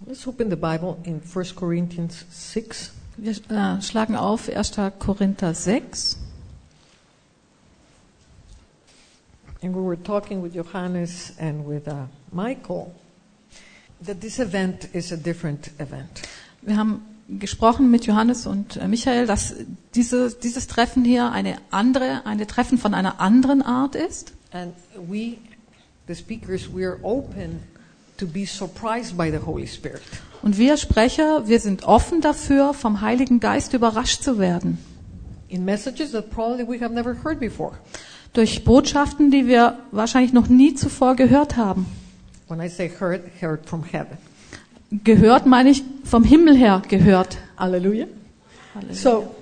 Let's open the Bible in 1 Corinthians 6. Wir schlagen auf 1. Korinther 6. And we were talking with Johannes and with Michael that this event is a different event. Wir haben gesprochen mit Johannes und Michael, dass dieses Treffen hier eine Treffen von einer anderen Art ist. And we, the speakers, we are open to be surprised by the Holy Spirit. Und wir Sprecher, wir sind offen dafür, vom Heiligen Geist überrascht zu werden. In messages that probably we have never heard before. Durch Botschaften, die wir wahrscheinlich noch nie zuvor gehört haben. When I say heard from heaven. Gehört meine ich vom Himmel her gehört. Hallelujah. Halleluja. So,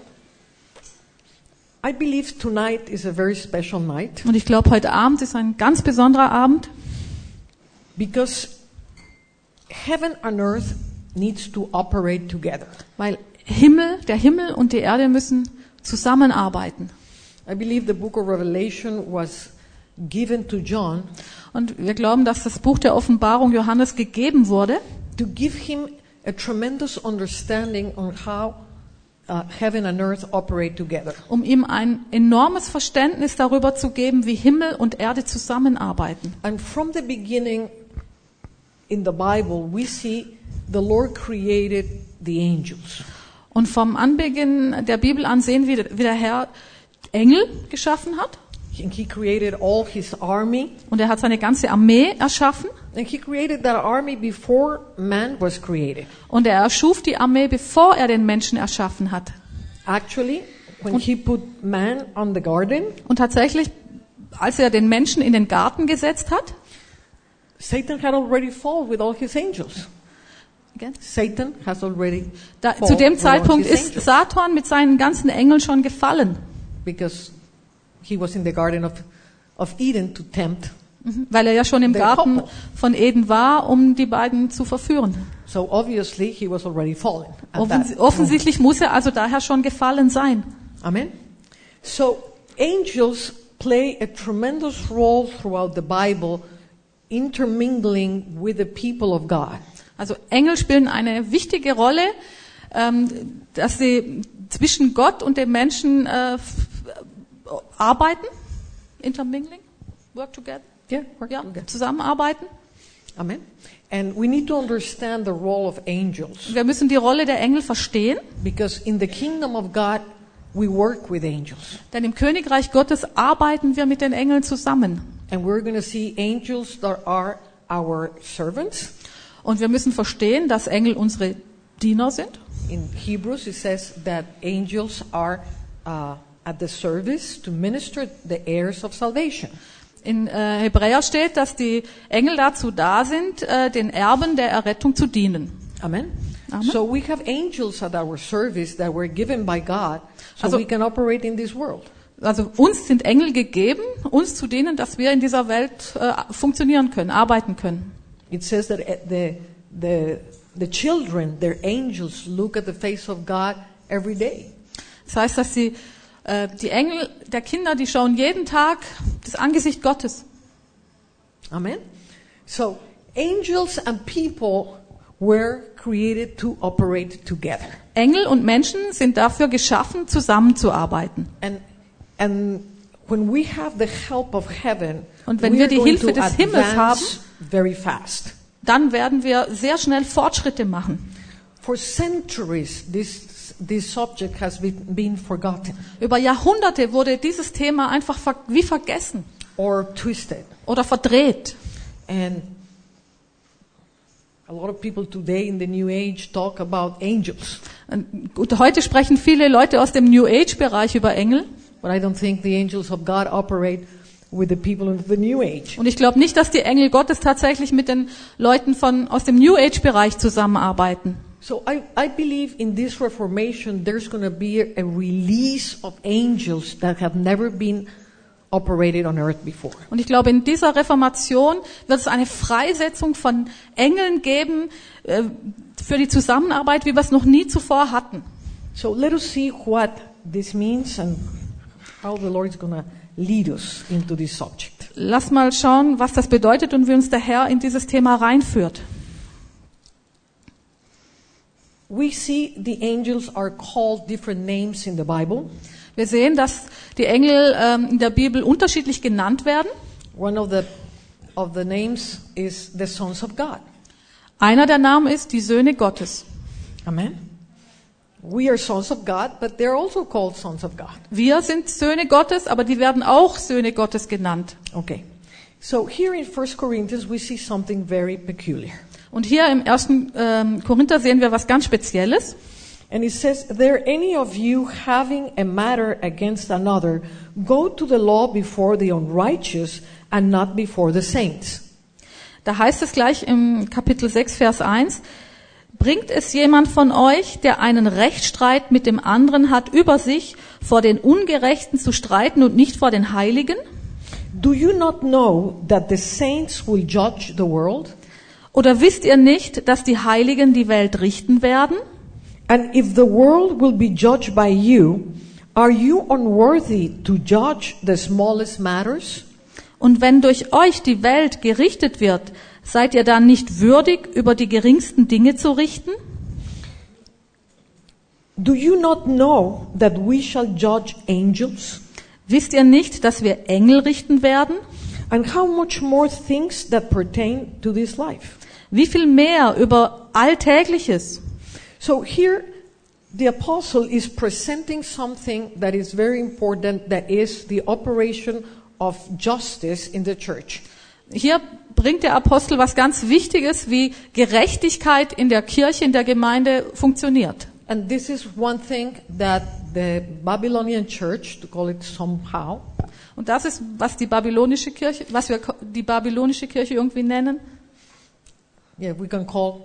I believe tonight is a very special night. Und ich glaube, heute Abend ist ein ganz besonderer Abend. Because heaven and earth needs to operate together. Weil der Himmel und die Erde müssen zusammenarbeiten. I believe the book of Revelation was given to John. Und wir glauben, dass das Buch der Offenbarung Johannes gegeben wurde, to give him a tremendous understanding on how heaven and earth operate together. Um ihm ein enormes Verständnis darüber zu geben, wie Himmel und Erde zusammenarbeiten. And from the beginning in the Bible we see the Lord created the angels. Und vom Anbeginn der Bibel an sehen wir, wie der Herr Engel geschaffen hat. And he created all his army. Und er hat seine ganze Armee erschaffen. And he created that army before man was created. Und er erschuf die Armee, bevor er den Menschen erschaffen hat. Actually, when he put man on the garden, und tatsächlich, als er den Menschen in den Garten gesetzt hat, Satan had already fallen with all his angels. Again? Satan has already zu dem Zeitpunkt ist Satan mit seinen ganzen Engeln schon gefallen. Because he was in the garden of Eden to tempt. Weil er ja schon im Garten von Eden war, um die beiden zu verführen. So obviously he was already fallen. Offensichtlich muss er also daher schon gefallen sein. Amen. So angels play a tremendous role throughout the Bible, intermingling with the people of God. Also Engel spielen eine wichtige Rolle, dass sie zwischen Gott und dem Menschen arbeiten, intermingling, work together, zusammenarbeiten. Amen. And we need to understand the role of angels. Wir müssen die Rolle der Engel verstehen. Because in the kingdom of God we work with angels. Denn im Königreich Gottes arbeiten wir mit den Engeln zusammen. And we're going to see angels that are our servants. Und wir müssen verstehen, dass Engel unsere Diener sind. In Hebrews it says that angels are at the service to minister the heirs of salvation. In Hebräer steht, dass die Engel dazu da sind, den Erben der Errettung zu dienen. Amen. Amen. So we have angels at our service that were given by God, so we can operate in this world. Also uns sind Engel gegeben, uns zu dienen, dass wir in dieser Welt funktionieren können, arbeiten können. It says that the children, their angels, look at the face of God every day. Das heißt, dass die Engel der Kinder, die schauen jeden Tag das Angesicht Gottes. Amen. So angels and people were created to operate together. Engel und Menschen sind dafür geschaffen, zusammenzuarbeiten. And when we have the help of heaven, und wenn wir die Hilfe des Himmels haben, very fast. Dann werden wir sehr schnell Fortschritte machen. For centuries, this subject has been forgotten. Über Jahrhunderte wurde dieses Thema einfach wie vergessen. Or twisted. Oder verdreht. And a lot of people today in the New Age talk about angels. Und heute sprechen viele Leute aus dem New Age Bereich über Engel. But I don't think the angels of God operate with the people in the New Age. Und ich glaube nicht, dass die Engel Gottes tatsächlich mit den Leuten aus dem New Age Bereich zusammenarbeiten. So I believe in this Reformation there's going to be a release of angels that have never been operated on earth before. Und ich glaube, in dieser Reformation wird es eine Freisetzung von Engeln geben für die Zusammenarbeit, wie wir es noch nie zuvor hatten. So let us see what this means and how the Lord is going to lead us into this subject. Lass mal schauen, was das bedeutet und wie uns der Herr in dieses Thema reinführt. we see the angels are called different names in the Bible. Wir sehen, dass die Engel in der Bibel unterschiedlich genannt werden. One of the names is the sons of God. Einer der Namen ist die Söhne Gottes. Amen. We are sons of God, but they're also called sons of God. Wir sind Söhne Gottes, aber die werden auch Söhne Gottes genannt. Okay. So here in 1 Corinthians we see something very peculiar. Und hier im 1. Korinther sehen wir was ganz Spezielles. And it says, "There any of you having a matter against another, go to the law before the unrighteous and not before the saints." Da heißt es gleich im Kapitel 6, Vers 1, bringt es jemand von euch, der einen Rechtsstreit mit dem anderen hat, über sich vor den Ungerechten zu streiten und nicht vor den Heiligen? Do you not know that the saints will judge the world? Oder wisst ihr nicht, dass die Heiligen die Welt richten werden? And if the world will be judged by you, are you unworthy to judge the smallest matters? Und wenn durch euch die Welt gerichtet wird, seid ihr dann nicht würdig, über die geringsten Dinge zu richten? Do you not know that we shall judge angels? Wisst ihr nicht, dass wir Engel richten werden? And how much more things that pertain to this life? Wie viel mehr über Alltägliches? So here, the apostle is presenting something that is very important, that is the operation of justice in the church. Hier bringt der Apostel was ganz Wichtiges, wie Gerechtigkeit in der Kirche, in der Gemeinde funktioniert. And this is one thing that the Babylonian church, to call it somehow, Und das ist, was wir die babylonische Kirche irgendwie nennen. yeah, we can call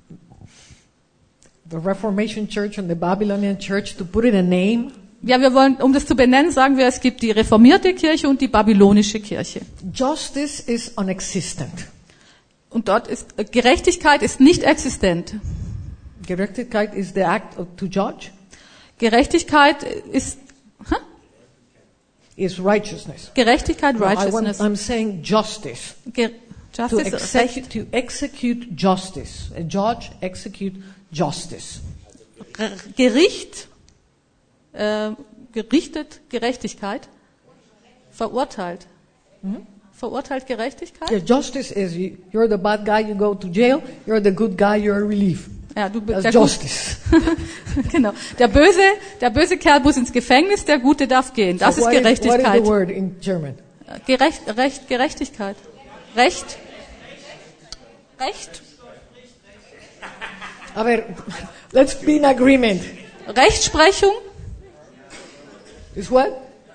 the Reformation Church and the Babylonian Church, to put it a name. Ja, wir wollen, um das zu benennen, sagen wir, es gibt die reformierte Kirche und die babylonische Kirche. Justice is unexistent. Und dort ist Gerechtigkeit ist nicht existent. Gerechtigkeit is the act to judge, Gerechtigkeit ist is righteousness. Gerechtigkeit, No, Righteousness. I'm saying justice. To Justice, Recht. execute justice. A judge execute justice. Gericht, gerichtet Gerechtigkeit, verurteilt. Verurteilt Gerechtigkeit? Yeah, justice is you're the bad guy, you go to jail. You're the good guy, you're relief. Ja, That's der justice. genau. Der böse Kerl muss ins Gefängnis, der Gute darf gehen. Das So ist what is Gerechtigkeit. the word in German? Gerechtigkeit. Recht. Aber let's be in agreement. Rechtsprechung. Is what?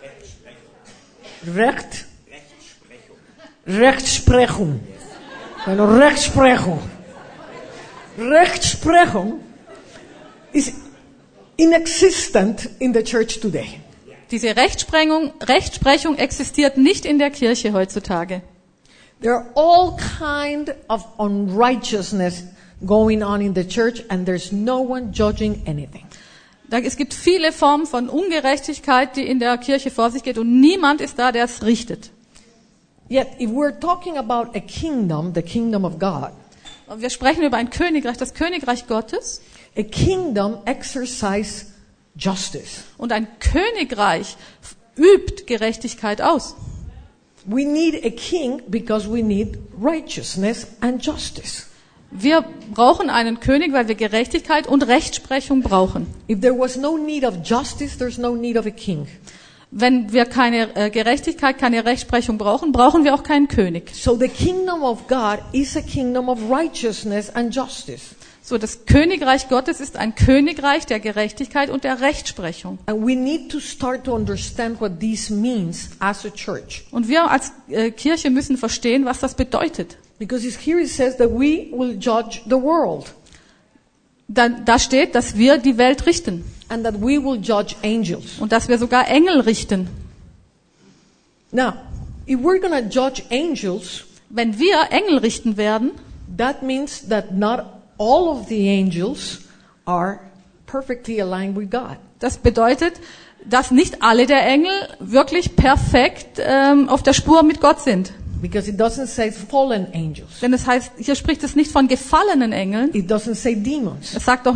Recht. Rechtsprechung. Bueno, Rechtsprechung. Rechtsprechung is inexistent in the church today. Diese Rechtsprechung existiert nicht in der Kirche heutzutage. There are all kind of unrighteousness going on in the church, and there's no one judging anything. Es gibt viele Formen von Ungerechtigkeit, die in der Kirche vor sich geht, und niemand ist da, der es richtet. Yet, if we're talking about a kingdom, the kingdom of God, Und wir sprechen über ein Königreich, das Königreich Gottes. a kingdom exercise justice. Und ein Königreich übt Gerechtigkeit aus. We need a king because we need righteousness and justice. Wir brauchen einen König, weil wir Gerechtigkeit und Rechtsprechung brauchen. If there was no need of justice, there's no need of a king. Wenn wir keine Gerechtigkeit, keine Rechtsprechung brauchen, brauchen wir auch keinen König. So the kingdom of God is a kingdom of righteousness and justice. So, das Königreich Gottes ist ein Königreich der Gerechtigkeit und der Rechtsprechung. And we need to start to understand what this means as a church. Und wir als Kirche müssen verstehen, was das bedeutet. Because here it says that we will judge the world. Da steht, dass wir die Welt richten. And that we will judge angels. Und dass wir sogar Engel richten. Now, if we're going to judge angels, Wenn wir Engel richten werden, that means that not all of the angels are perfectly aligned with God. das bedeutet, dass nicht alle der Engel wirklich perfekt auf der Spur mit Gott sind. Because it doesn't say fallen angels. Denn es heißt, hier spricht es nicht von gefallenen Engeln. It doesn't say demons. Es sagt auch nicht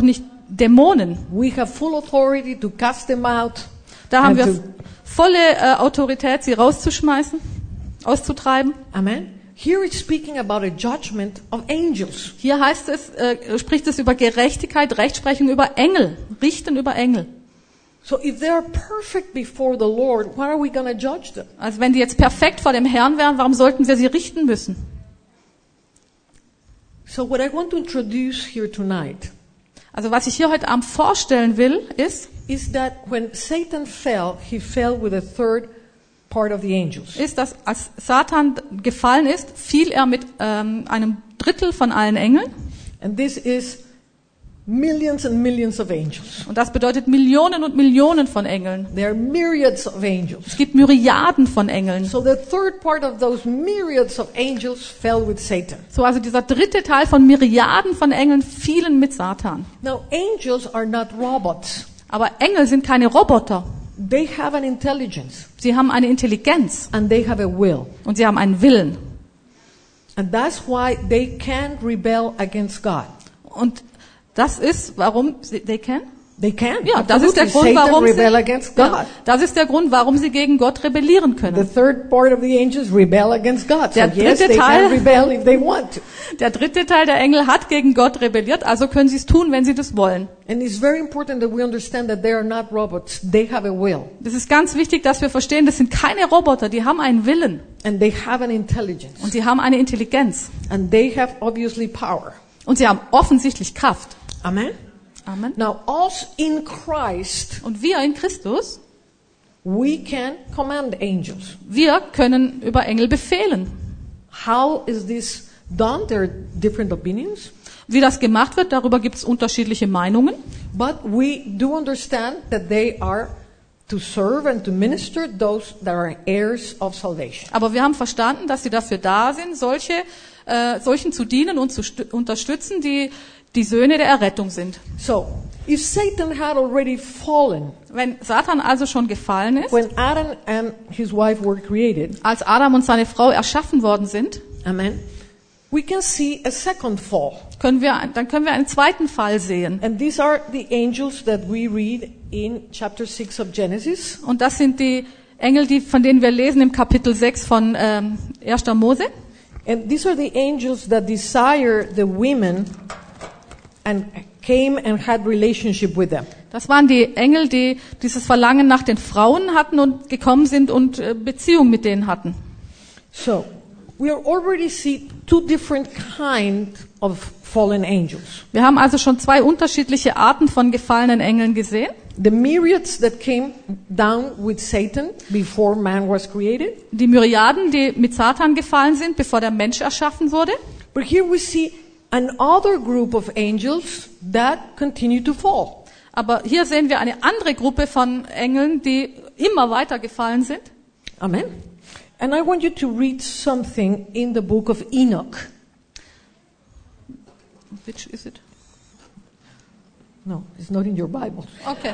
Dämonen. We have full authority to cast them out. Da haben and wir volle Autorität, sie rauszuschmeißen, auszutreiben. Amen. Here it's speaking about a judgment of angels. Hier heißt es, spricht es über Gerechtigkeit, Rechtsprechung über Engel, Richten über Engel. So if they are perfect before the Lord, why are we going to judge them? Also wenn die jetzt perfekt vor dem Herrn wären, warum sollten wir sie richten müssen? So what I want to introduce here tonight Also was ich hier heute Abend vorstellen will, is that when Satan fell, he fell with a third part of the angels. ist, dass als Satan gefallen ist, fiel er mit einem Drittel von allen Engeln. And this is millions and millions of angels. Und das bedeutet Millionen und Millionen von Engeln. There are myriads of angels. Es gibt Myriaden von Engeln. So the third part of those myriads of angels fell with Satan. So, also dieser dritte Teil von Myriaden von Engeln fielen mit Satan. Now, angels are not robots. Aber Engel sind keine Roboter. They have an intelligence Sie haben eine Intelligenz and they have a will. und sie haben einen Willen. And that's why they can rebel against God. Und das ist, warum they can? They can. Ja, das ist der Absolutely. Grund, Satan warum rebel against God. ja, das ist der Grund, warum sie gegen Gott rebellieren The können. third part of the angels rebel against God. So Der yes, dritte they can Teil- rebel if they want to. Der dritte Teil der Engel hat gegen Gott rebelliert, also können sie es tun, wenn sie das wollen. And it's very important that we understand that they are not robots. They have a will. Das ist ganz wichtig, dass wir verstehen, das sind keine Roboter, die haben einen Willen And they have an intelligence. und sie haben eine Intelligenz And they have obviously power. und sie haben offensichtlich Kraft. Amen? Amen. Now, us in Christ, Und wir in Christus, we can command angels. wir können über Engel befehlen. How is this done? There are different opinions. Wie das gemacht wird, darüber gibt es unterschiedliche Meinungen. But we do understand that they are to serve and to minister those that are heirs of salvation. Aber wir haben verstanden, dass sie dafür da sind, solchen zu dienen und zu unterstützen, die die Söhne der Errettung sind. So, if Satan had already fallen Wenn Satan also schon gefallen ist, when Adam and his wife were created, als Adam und seine Frau erschaffen worden sind, amen, we can see a second fall. dann können wir einen zweiten Fall sehen. And these are the angels that we read in chapter 6 of Genesis. Und das sind die Engel, von denen wir lesen im Kapitel 6 von 1. Mose. And these are the angels that desire the women and came and had relationship with them. Das waren die Engel, die dieses Verlangen nach den Frauen hatten und gekommen sind und Beziehung mit denen hatten. So, we are already see two different kind of fallen angels. Wir haben also schon zwei unterschiedliche Arten von gefallenen Engeln gesehen. The myriads that came down with Satan before man was created. Die Myriaden, die mit Satan gefallen sind, bevor der Mensch erschaffen wurde. But here we see another group of angels that continue to fall. Aber hier sehen wir eine andere Gruppe von Engeln, die immer weiter gefallen sind. Amen. And I want you to read something in the book of Enoch. Which is it? No, it's not in your Bible. Okay.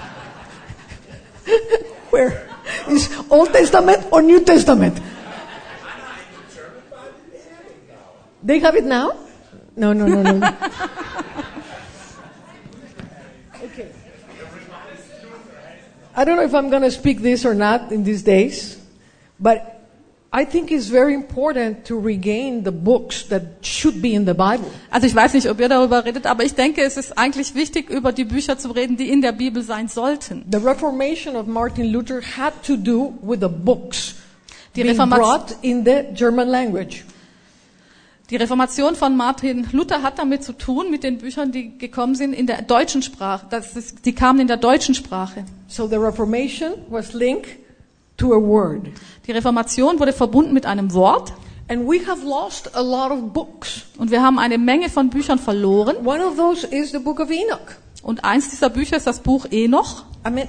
Where? Is Old Testament or New Testament? They have it now? No. Okay. I don't know if I'm going to speak this or not in these days, but I think it's very important to regain the books that should be in the Bible. Also ich weiß nicht, ob ihr darüber redet, aber ich denke, es ist eigentlich wichtig, über die Bücher zu reden, die in der Bibel sein sollten. The Reformation of Martin Luther had to do with the books Die being Reformation- brought in the German language. Die Reformation von Martin Luther hat damit zu tun, mit den Büchern, die gekommen sind in der deutschen Sprache. Die kamen in der deutschen Sprache. So the Reformation was linked to a word. Die Reformation wurde verbunden mit einem Wort. And we have lost a lot of books. Und wir haben eine Menge von Büchern verloren. One of those is the book of Enoch. Und eins dieser Bücher ist das Buch Enoch. I mean,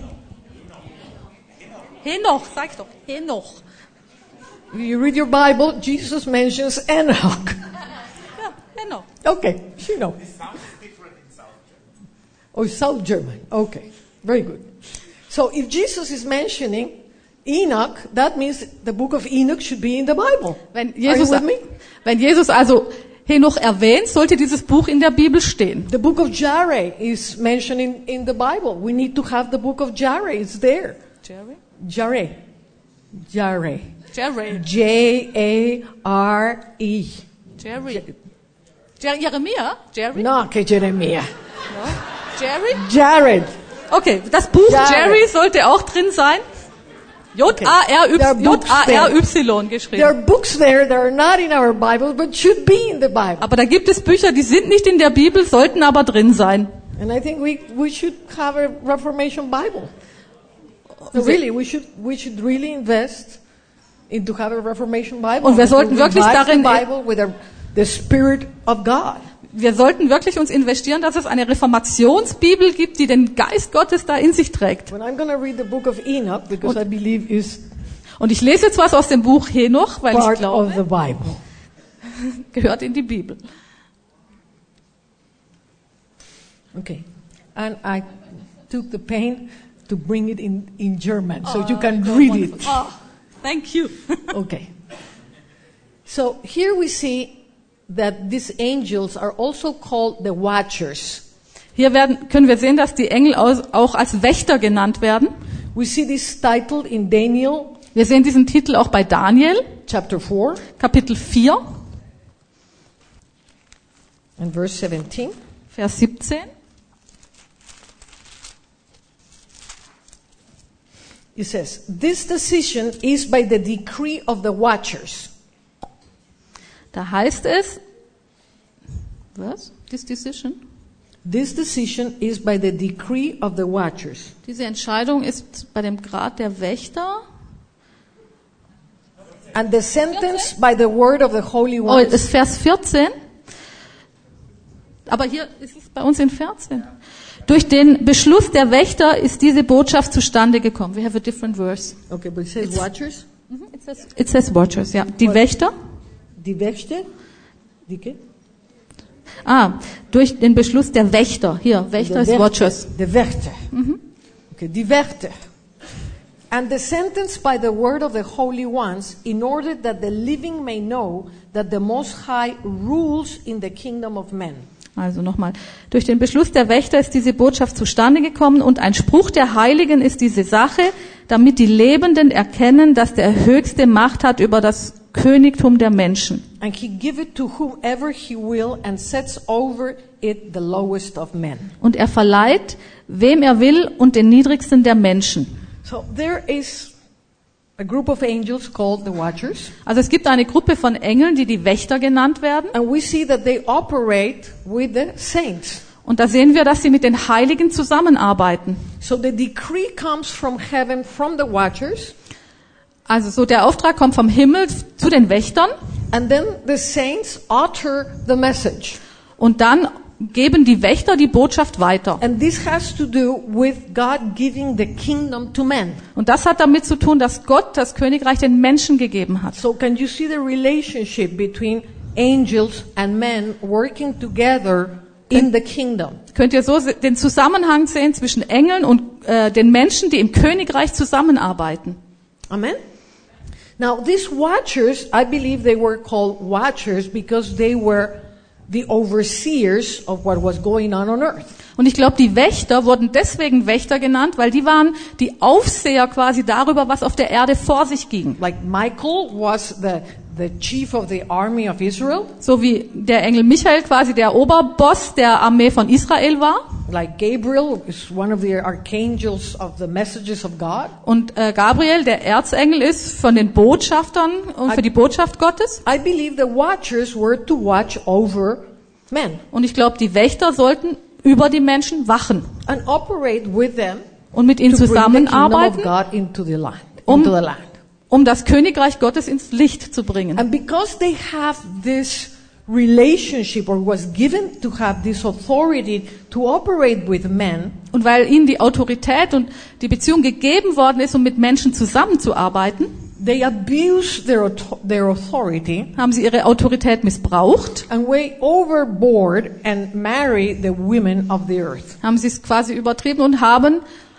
Henoch, sag doch, Henoch. you read your Bible, Jesus mentions Enoch. Ja, Henoch. Okay, you know. It sounds different in South German. Oh, South German. Okay, very good. So if Jesus is mentioning Enoch, that means the book of Enoch should be in the Bible. Wenn Are you with me? Jesus also Henoch erwähnt, sollte dieses Buch in der Bibel stehen. The book of Jared is mentioned in the Bible. We need to have the book of Jared. It's there. Jerry? Jared. Jared. Jerry. J-A-R-E. Jerry. Jeremia? Jerry? No, que Jeremiah. Jerry? Jared. Okay, das Buch Jared. Jerry sollte auch drin sein. J-A-R-Y geschrieben. There are books there that are not in our Bible, but should be in the Bible. Aber da gibt es Bücher, die sind nicht in der Bibel, sollten aber drin sein. And I think we should have a Reformation Bible. Really, we should really invest into have a Reformation Bible. Und wir sollten wirklich darin, the Bible with the Spirit of God. Wir sollten wirklich uns investieren, dass es eine Reformationsbibel gibt, die den Geist Gottes da in sich trägt. When I'm going to read the book of Enoch, because I believe is Und ich lese jetzt was aus dem Buch Henoch, weil ich part of glaube, the Bible. gehört in die Bibel. Okay, and I took the pain to bring it in German, so you can read it. Oh, thank you. Okay. So here we see that these angels are also called the watchers. Hier können wir sehen, dass die Engel auch als Wächter genannt werden. We see this title in Daniel Wir sehen diesen Titel auch bei Daniel, chapter 4 Kapitel 4, and verse 17. Vers 17. It says, "This decision is by the decree of the watchers." Da heißt es, was? This decision? This decision is by the decree of the watchers. Diese Entscheidung ist bei dem Grad der Wächter. And the sentence by the word of the Holy Oh, Ones. ist Vers 14. Aber hier ist es bei uns in 14. Durch den Beschluss der Wächter ist diese Botschaft zustande gekommen. We have a different verse. Okay, but it says watchers. It says watchers, ja. Die Wächter. Die Wächter. Die qué? Durch den Beschluss der Wächter. Hier, Wächter ist watchers. The Wächter. Okay, die Wächter. And the sentence by the word of the holy ones, in order that the living may know that the Most High rules in the kingdom of men. Also nochmal. Durch den Beschluss der Wächter ist diese Botschaft zustande gekommen und ein Spruch der Heiligen ist diese Sache, damit die Lebenden erkennen, dass der Höchste Macht hat über das Königtum der Menschen. And he giveth to whomever he will and sets over it the lowest of men. Und er verleiht, wem er will und den niedrigsten der Menschen. So there is a group of angels called the watchers. Also es gibt eine Gruppe von Engeln, die die Wächter genannt werden. And we see that they operate with the saints. Und da sehen wir, dass sie mit den Heiligen zusammenarbeiten. So the decree comes from heaven from the watchers. Also so der Auftrag kommt vom Himmel zu den Wächtern. And then the saints utter the message. Und dann geben die Wächter die Botschaft weiter. And this has to do with God giving the kingdom to men. Und das hat damit zu tun, dass Gott das Königreich den Menschen gegeben hat. So can you see the relationship between angels and men working together in the kingdom? Könnt ihr so den Zusammenhang sehen zwischen Engeln und den Menschen, die im Königreich zusammenarbeiten? Amen? Now these watchers, I believe they were called watchers because they were the overseers of what was going on earth. Und ich glaube, die Wächter wurden deswegen Wächter genannt, weil die waren die Aufseher quasi darüber, was auf der Erde vor sich ging. Like Michael was the chief of the army of Israel. So wie der Engel Michael quasi der Oberboss der Armee von Israel war. Like Gabriel is one of the archangels of the messages of God. Und Gabriel, der Erzengel, ist von den Botschaftern und für die Botschaft Gottes. I believe the watchers were to watch over men. Und ich glaube, die Wächter sollten über die Menschen wachen And operate with them und mit ihnen to bring the kingdom of zusammenarbeiten, God into the land. um das Königreich Gottes ins Licht zu bringen. And because they have this relationship or was given to have this authority to operate with men, Und weil ihnen die Autorität und die Beziehung gegeben worden ist, um mit Menschen zusammenzuarbeiten, they abuse their authority haben sie ihre Autorität missbraucht, and way overboard and marry the women of the earth. haben sie es quasi übertrieben und haben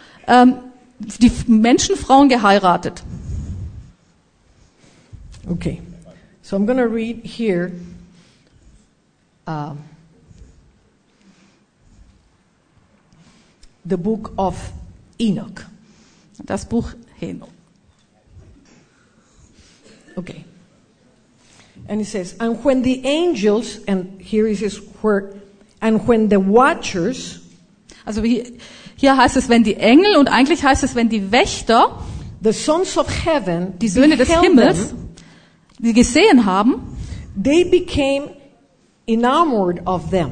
die Menschenfrauen geheiratet. Okay. So I'm going to read here the book of Enoch. Das Buch Henoch. Okay. And it says, and when the angels, and here it says where, and when the watchers, Also hier heißt es, wenn die Engel, und eigentlich heißt es, wenn die Wächter, the sons of heaven, die Söhne des beheld Himmels, them, die gesehen haben, they became enamored of them.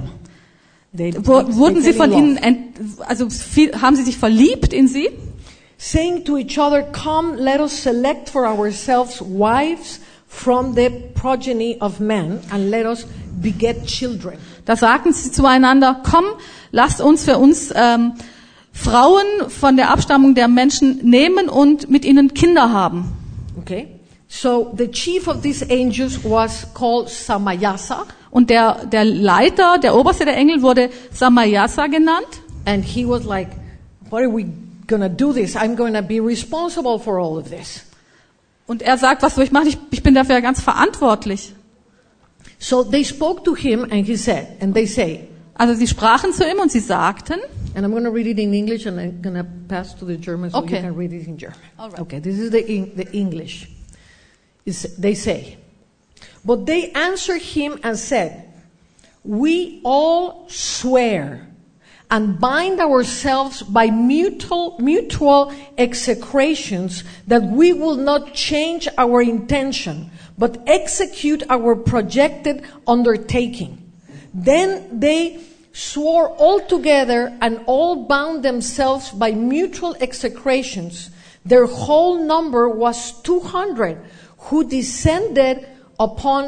wurden sie von ihnen, haben sie sich verliebt in sie, saying to each other, come, let us select for ourselves wives from the progeny of men, and let us beget children. da sagten sie zueinander, komm, lasst uns für uns Frauen von der Abstammung der Menschen nehmen und mit ihnen Kinder haben. Okay? So the chief of these angels was called Samayasa, Und der Leiter, der Oberste der Engel wurde Samayasa genannt. and he was like, what are we gonna do this? I'm gonna be responsible for all of this. Und er sagt, was soll ich machen? Ich bin dafür ganz verantwortlich. So they spoke to him and he said, and they say, Also sie sprachen zu ihm und sie sagten, and I'm going to read it in English and I'm going to pass to the German so Okay. you can read it in German. All right. Okay, this is the English. They say, but they answered him and said, we all swear and bind ourselves by mutual execrations that we will not change our intention, but execute our projected undertaking. Then they swore all together and all bound themselves by mutual execrations. Their whole number was 200, who descended upon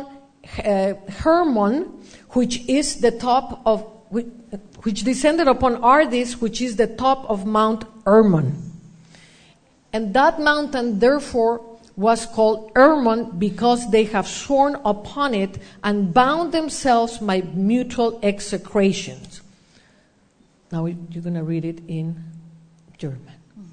Hermon, which is the top of which descended upon Ardis, which is the top of Mount Hermon. And that mountain, therefore, was called Hermon because they have sworn upon it and bound themselves by mutual execrations. Now you're going to read it in German.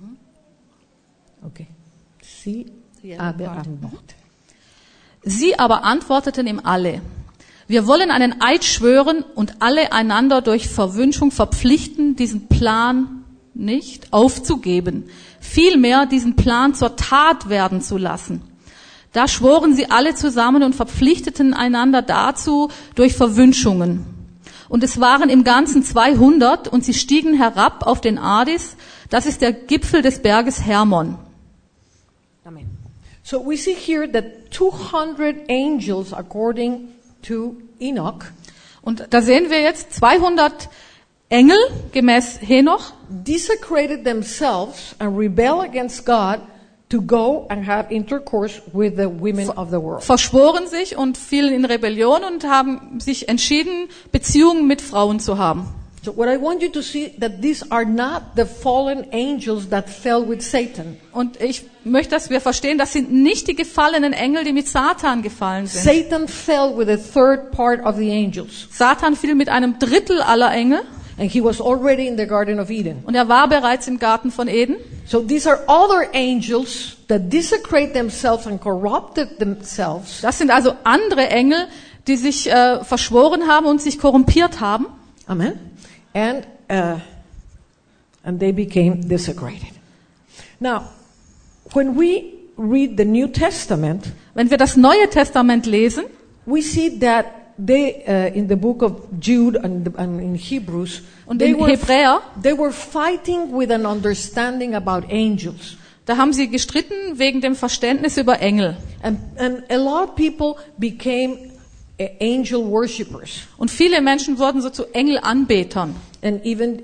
Okay. Sie aber antworteten. sie aber antworteten ihm alle, wir wollen einen Eid schwören und alle einander durch Verwünschung verpflichten, diesen Plan nicht aufzugeben, vielmehr diesen Plan zur Tat werden zu lassen. Da schworen sie alle zusammen und verpflichteten einander dazu durch Verwünschungen. Und es waren im Ganzen 200 und sie stiegen herab auf den Ardis, das ist der Gipfel des Berges Hermon. Amen. So we see here that 200 angels, according to Enoch, Und da sehen wir jetzt 200 Engel gemäß Henoch, desecrated themselves and rebel against God to go and have intercourse with the women of the world. verschworen sich und fielen in Rebellion und haben sich entschieden, Beziehungen mit Frauen zu haben. So what I want you to see that these are not the fallen angels that fell with Satan. Und ich möchte, dass wir verstehen, das sind nicht die gefallenen Engel, die mit Satan gefallen sind. Satan fell with a third part of the angels, Satan fiel mit einem Drittel aller Engel and he was already in the Garden of Eden. und er war bereits im Garten von Eden. So these are other angels that desecrate themselves and corrupted themselves, Das sind also andere Engel, die sich verschworen haben und sich korrumpiert haben. amen, and they became desecrated. Now, when we read the New Testament, Wenn wir das Neue Testament lesen, we see that they, in the book of Jude and in Hebrews, Und in Hebräer, they were fighting with an understanding about angels. da haben sie gestritten wegen dem Verständnis über Engel. And a lot of people became angel worshippers. Und viele Menschen wurden so zu Engelanbetern. And even,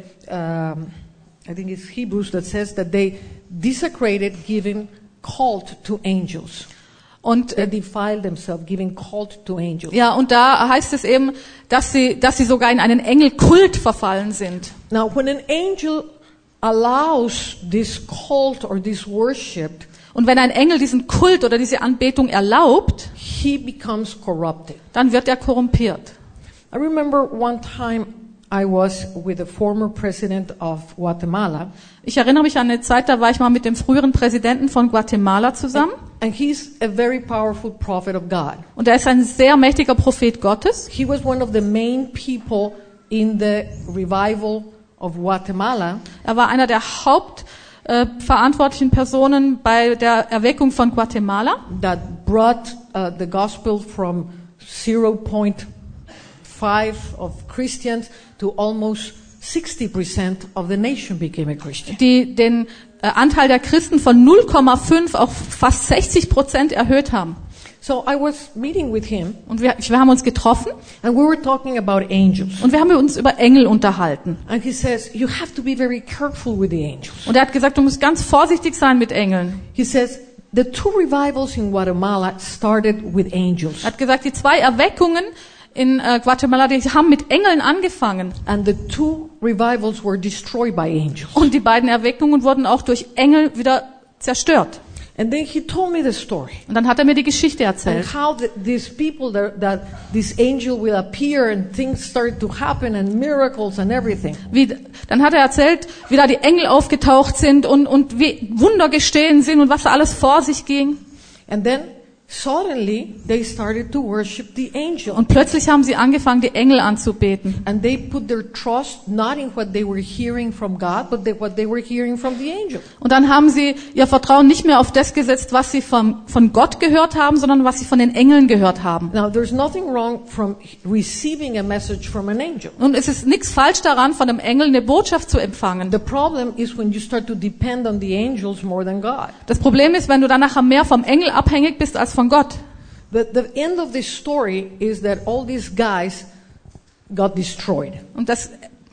I think it's Hebrews that says that they desecrated giving cult to angels. Und They defiled themselves giving cult to angels. ja, und da heißt es eben, dass sie sogar in einen Engelkult verfallen sind. Now, when an angel allows this cult or this worship, Und wenn ein Engel diesen Kult oder diese Anbetung erlaubt, he becomes corrupted. dann wird er korrumpiert. I remember one time I was with the former president of Guatemala, Ich erinnere mich an eine Zeit, da war ich mal mit dem früheren Präsidenten von Guatemala zusammen. And he's a very powerful prophet of God. Und er ist ein sehr mächtiger Prophet Gottes. He was one of the main people in the revival of Guatemala. Er war einer der hauptverantwortlichen Personen bei der Erweckung von Guatemala, That brought the gospel from 0.5 of Christians to almost 60% of the nation became a Christian. die den Anteil der Christen von 0,5 auf fast 60% erhöht haben. So I was meeting with him, Und wir haben uns getroffen and we were talking about angels. und wir haben uns über Engel unterhalten. And he says, you have to be very careful with the angels. Und er hat gesagt, du musst ganz vorsichtig sein mit Engeln. He says, the two revivals in Guatemala started with angels. Er hat gesagt, die 2 Erweckungen in Guatemala, die haben mit Engeln angefangen. And the two revivals were destroyed by angels. Und die beiden Erweckungen wurden auch durch Engel wieder zerstört. And then he told me the story. Und dann hat er mir die Geschichte erzählt. And how these people, that this angel will appear and things start to happen and miracles and everything. Dann hat er erzählt, wie da die Engel aufgetaucht sind und wie Wunder geschehen sind und was da alles vor sich ging. And then suddenly they started to worship the angel. Und plötzlich haben sie angefangen, die Engel anzubeten. And they put their trust not in what they were hearing from God, but what they were hearing from the angel. Und dann haben sie ihr Vertrauen nicht mehr auf das gesetzt, was sie von Gott gehört haben, sondern was sie von den Engeln gehört haben. Now, there's nothing wrong from receiving a message from an angel. Und es ist nichts falsch daran, von einem Engel eine Botschaft zu empfangen. The problem is when you start to depend on the angels more than God. Das Problem ist, wenn du dann nachher mehr vom Engel abhängig bist als von Gott. The end of this story is that all these guys got destroyed. Und das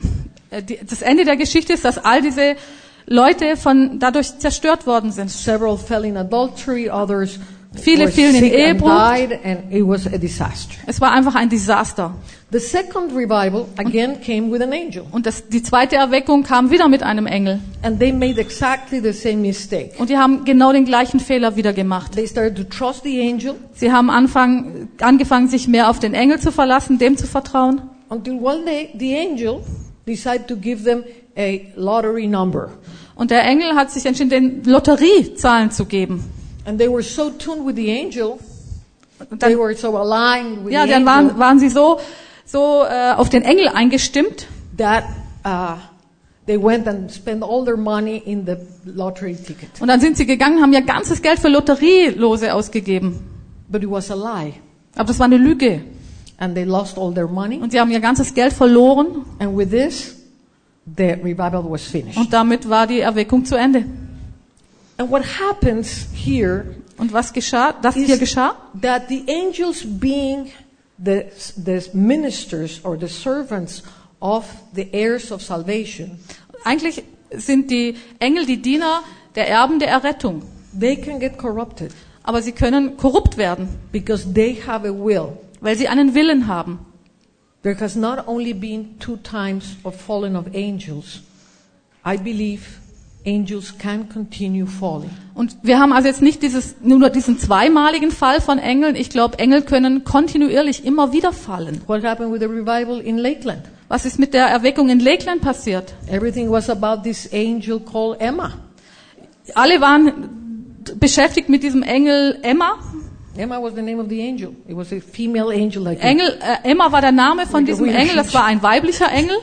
Ende der Geschichte ist, dass all diese Leute dadurch zerstört worden sind. Several fell in adultery, others Viele were fielen in sick and Ehebruch. died, and it was a disaster. Es war einfach ein Desaster. The second revival again came with an angel, Und die 2. Erweckung kam wieder mit einem Engel. and they made exactly the same mistake. Und die haben genau den gleichen Fehler wieder gemacht. They started to trust the angel Sie haben angefangen, sich mehr auf den Engel zu verlassen, dem zu vertrauen. until one day the angel decided to give them a lottery number. Und der Engel hat sich entschieden, den Lotteriezahlen zu geben. And they were so tuned with the angel, Und they dann, were so aligned with ja, the dann angel waren sie so auf den Engel eingestimmt, that they went and spent all their money in the lottery ticket. und dann sind sie gegangen, haben ihr ganzes Geld für Lotterielose ausgegeben. But it was a lie. Aber das war eine Lüge. And they lost all their money. Und sie haben ihr ganzes Geld verloren, And with this, the revival was finished. und damit war die Erweckung zu Ende. And what happens here Und was geschah? Das hier geschah? that the angels, being the ministers or the servants of the heirs of salvation, Eigentlich sind die Engel die Diener der Erben der Errettung. they can get corrupted Aber sie können korrupt werden, because they have a will. weil sie einen Willen haben. There has not only been 2 times of falling of angels. I believe angels can continue falling. Und wir haben also jetzt nicht nur diesen zweimaligen Fall von Engeln. Ich glaube, Engel können kontinuierlich immer wieder fallen. What happened with the revival in Lakeland? Was ist mit der Erweckung in Lakeland passiert? Everything was about this angel called Emma. Alle waren beschäftigt mit diesem Engel Emma. Emma was the name of the angel. It was a female angel like me. Emma war der Name von Like a diesem really Engel. Das war ein weiblicher Engel.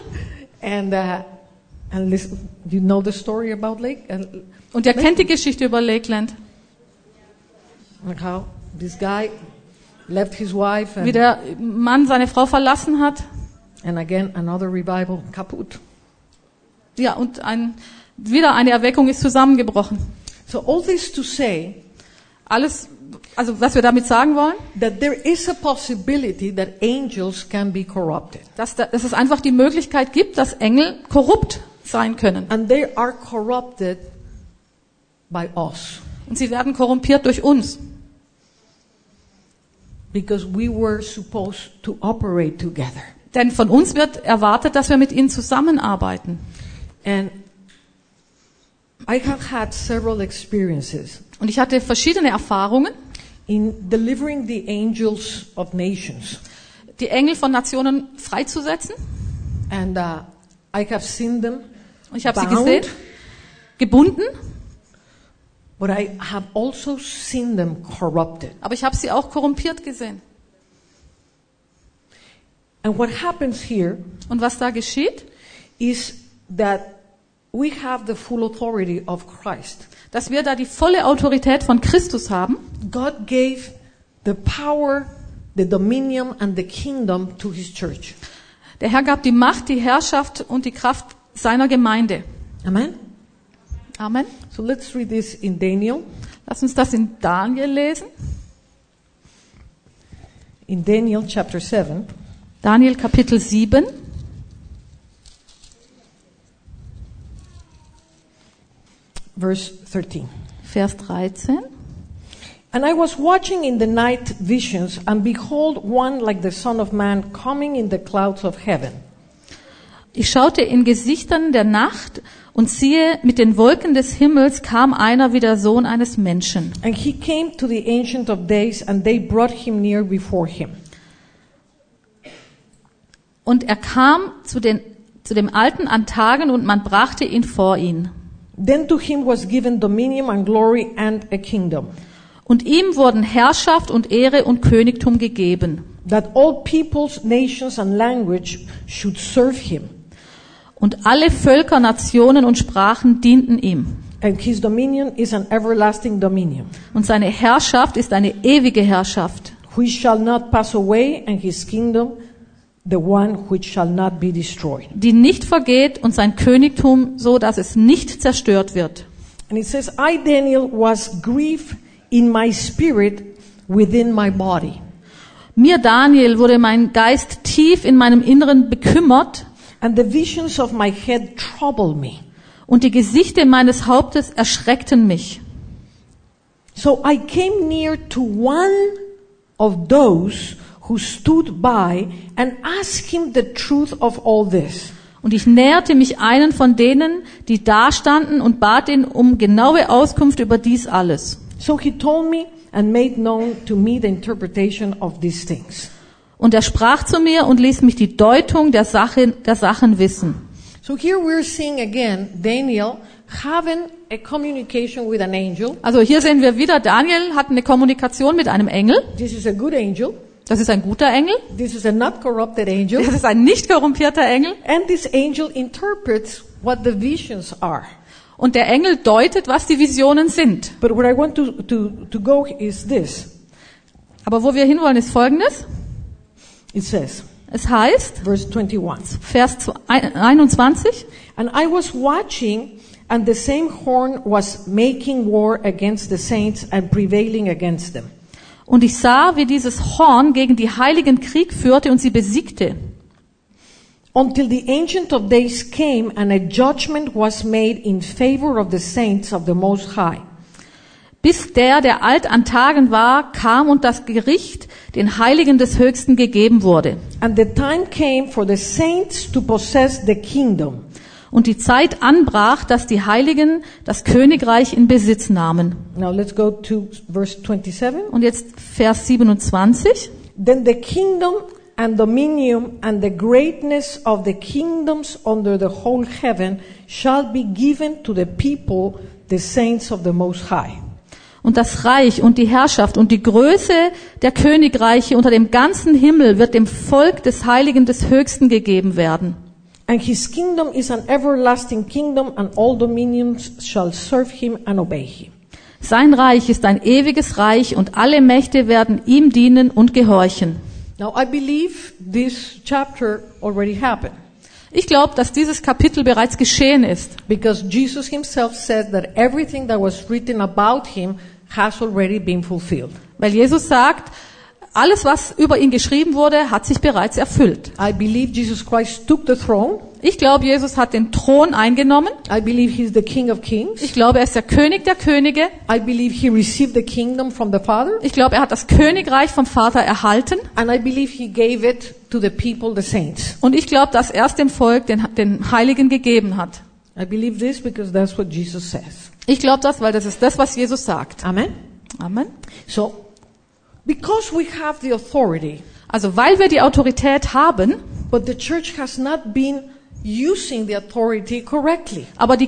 And listen, do you know the story about Lake? Und ihr kennt die Geschichte über Lakeland. Like how this guy left his wife Wie der Mann seine Frau verlassen hat. and again another revival, kaput. Ja, und wieder eine Erweckung ist zusammengebrochen. So all this to say Alles, also was wir damit sagen wollen, that there is a possibility that angels can be corrupted. dass es einfach die Möglichkeit gibt, dass Engel korrupt sein können. And they are corrupted by us. Und sie werden korrumpiert durch uns. Because we were supposed to operate together. Denn von uns wird erwartet, dass wir mit ihnen zusammenarbeiten. And I have had several experiences Und ich hatte verschiedene Erfahrungen, in delivering the angels of nations. die Engel von Nationen freizusetzen. And I have seen them Und ich habe sie bound, gesehen, gebunden, but I have also seen them corrupted. Aber ich habe sie auch korrumpiert gesehen. And what happens here Und was da geschieht? is that we have the full authority of Christ. Dass wir da die volle Autorität von Christus haben. God gave the power, the dominion and the kingdom to his church. Der Herr gab die Macht, die Herrschaft und die Kraft seiner Gemeinde. Amen. Amen. So let's read this in Daniel. Lass uns das in Daniel lesen. In Daniel chapter 7. Daniel Kapitel 7. Verse 13. Vers 13. And I was watching in the night visions, and behold, one like the Son of Man coming in the clouds of heaven. Ich schaute in Gesichtern der Nacht und siehe, mit den Wolken des Himmels kam einer wie der Sohn eines Menschen. And he came to the Ancient of Days, and they brought him near before him. Und er kam zu dem Alten an Tagen und man brachte ihn vor ihn. Then to him was given dominion and glory and a kingdom, Und ihm wurden Herrschaft und Ehre und Königtum gegeben. that all peoples, nations and language should serve him. Und alle Völker, Nationen und Sprachen dienten ihm. And his dominion is an everlasting dominion, Und seine Herrschaft ist eine ewige Herrschaft, which shall not pass away, and his kingdom the one which shall not be destroyed. die nicht vergeht, und sein Königtum so, dass es nicht zerstört wird. And it says, I, Daniel, was grieved in my spirit within my body. Mir, Daniel, wurde mein Geist tief in meinem Inneren bekümmert, And the visions of my head troubled me. und die Gesichter meines Hauptes erschreckten mich. So I came near to one of those who stood by and asked him the truth of all this. Und ich näherte mich einen von denen, die dastanden, und bat ihn um genaue Auskunft über dies alles. So he told me and made known to me the interpretation of these things. Und er sprach zu mir und ließ mich die Deutung der Sachen wissen. So here we're seeing again Daniel having a communication with an angel. Also hier sehen wir wieder, Daniel hat eine Kommunikation mit einem Engel. This is a good angel. Das ist ein guter Engel. This is a not corrupted angel. Das ist ein nicht korrumpierter Engel. And this angel interprets what the visions are. Und der Engel deutet, was die Visionen sind. But what I want to go is this. Aber wo wir hinwollen, ist Folgendes. It says, Es heißt, verse 21. Vers 21, And I was watching, and the same horn was making war against the saints and prevailing against them. und ich sah, wie dieses Horn gegen die Heiligen Krieg führte und sie besiegte. Until the Ancient of Days came, and a judgment was made in favor of the saints of the Most High. Bis der alt an Tagen war, kam und das Gericht den Heiligen des Höchsten gegeben wurde. And the time came for the saints to possess the kingdom. Und die Zeit anbrach, dass die Heiligen das Königreich in Besitz nahmen. Now let's go to verse 27. Und jetzt Vers 27. Then the kingdom and dominion and the greatness of the kingdoms under the whole heaven shall be given to the people, the saints of the Most High. Und das Reich und die Herrschaft und die Größe der Königreiche unter dem ganzen Himmel wird dem Volk des Heiligen des Höchsten gegeben werden. And his kingdom is an everlasting kingdom, and all dominions shall serve him and obey him. Sein Reich ist ein ewiges Reich und alle Mächte werden ihm dienen und gehorchen. Now I believe this chapter already happened, Ich glaube, dass dieses Kapitel bereits geschehen ist, because Jesus himself said that everything that was written about him has already been fulfilled. weil Jesus sagt, alles, was über ihn geschrieben wurde, hat sich bereits erfüllt. I believe Jesus Christ took the throne. Ich glaube, Jesus hat den Thron eingenommen. I believe he's the King of Kings. Ich glaube, er ist der König der Könige. I believe he received the kingdom from the Father. Ich glaube, er hat das Königreich vom Vater erhalten. And I believe he gave it to the people, the saints. Und ich glaube, dass er es dem Volk, den Heiligen gegeben hat. I believe this because that's what Jesus says. Ich glaube das, weil das ist das, was Jesus sagt. Amen. Amen. So, because we have the authority, Also, weil wir die Autorität haben, but the church has not been using the authority correctly. aber die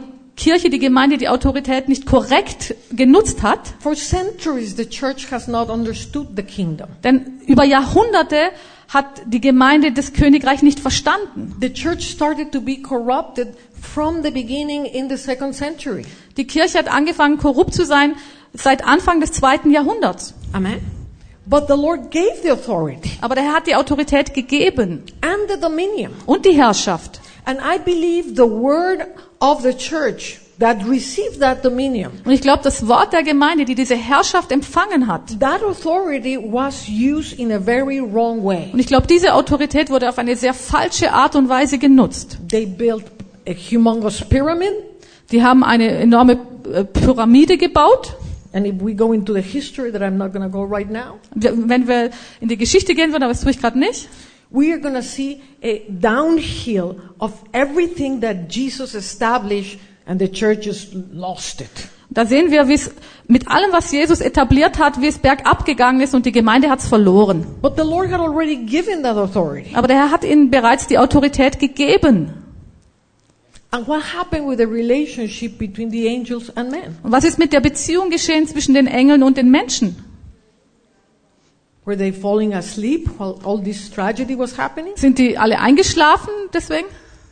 Kirche, die Gemeinde, die Autorität nicht korrekt genutzt hat. For centuries, the church has not understood the kingdom. Denn über Jahrhunderte hat die Gemeinde das Königreich nicht verstanden. The church started to be corrupted from the beginning in the 2nd century. Die Kirche hat angefangen, korrupt zu sein seit Anfang des 2. Jahrhunderts. Amen. But the Lord gave the authority Aber der Herr hat die Autorität gegeben and the dominion. und die Herrschaft. And I believe the word of the church that received that dominion, Und ich glaube, das Wort der Gemeinde, die diese Herrschaft empfangen hat, that authority was used in a very wrong way. und ich glaube, diese Autorität wurde auf eine sehr falsche Art und Weise genutzt. They built a humongous pyramid. Die haben eine enorme Pyramide gebaut. And if we go into the history that I'm not going to go right now, Wenn wir in die Geschichte gehen würden, aber das tue ich gerade nicht, we are going to see a downhill of everything that Jesus established and the church just lost it. da sehen wir, wie es mit allem, was Jesus etabliert hat, wie es bergab gegangen ist und die Gemeinde hat es verloren. But the Lord had already given that authority. Aber der Herr hat ihnen bereits die Autorität gegeben. And what happened with the relationship between the angels and men? Und was ist mit der Beziehung geschehen zwischen den Engeln und den Menschen? Were they falling asleep while all this tragedy was happening? Sind die alle eingeschlafen deswegen?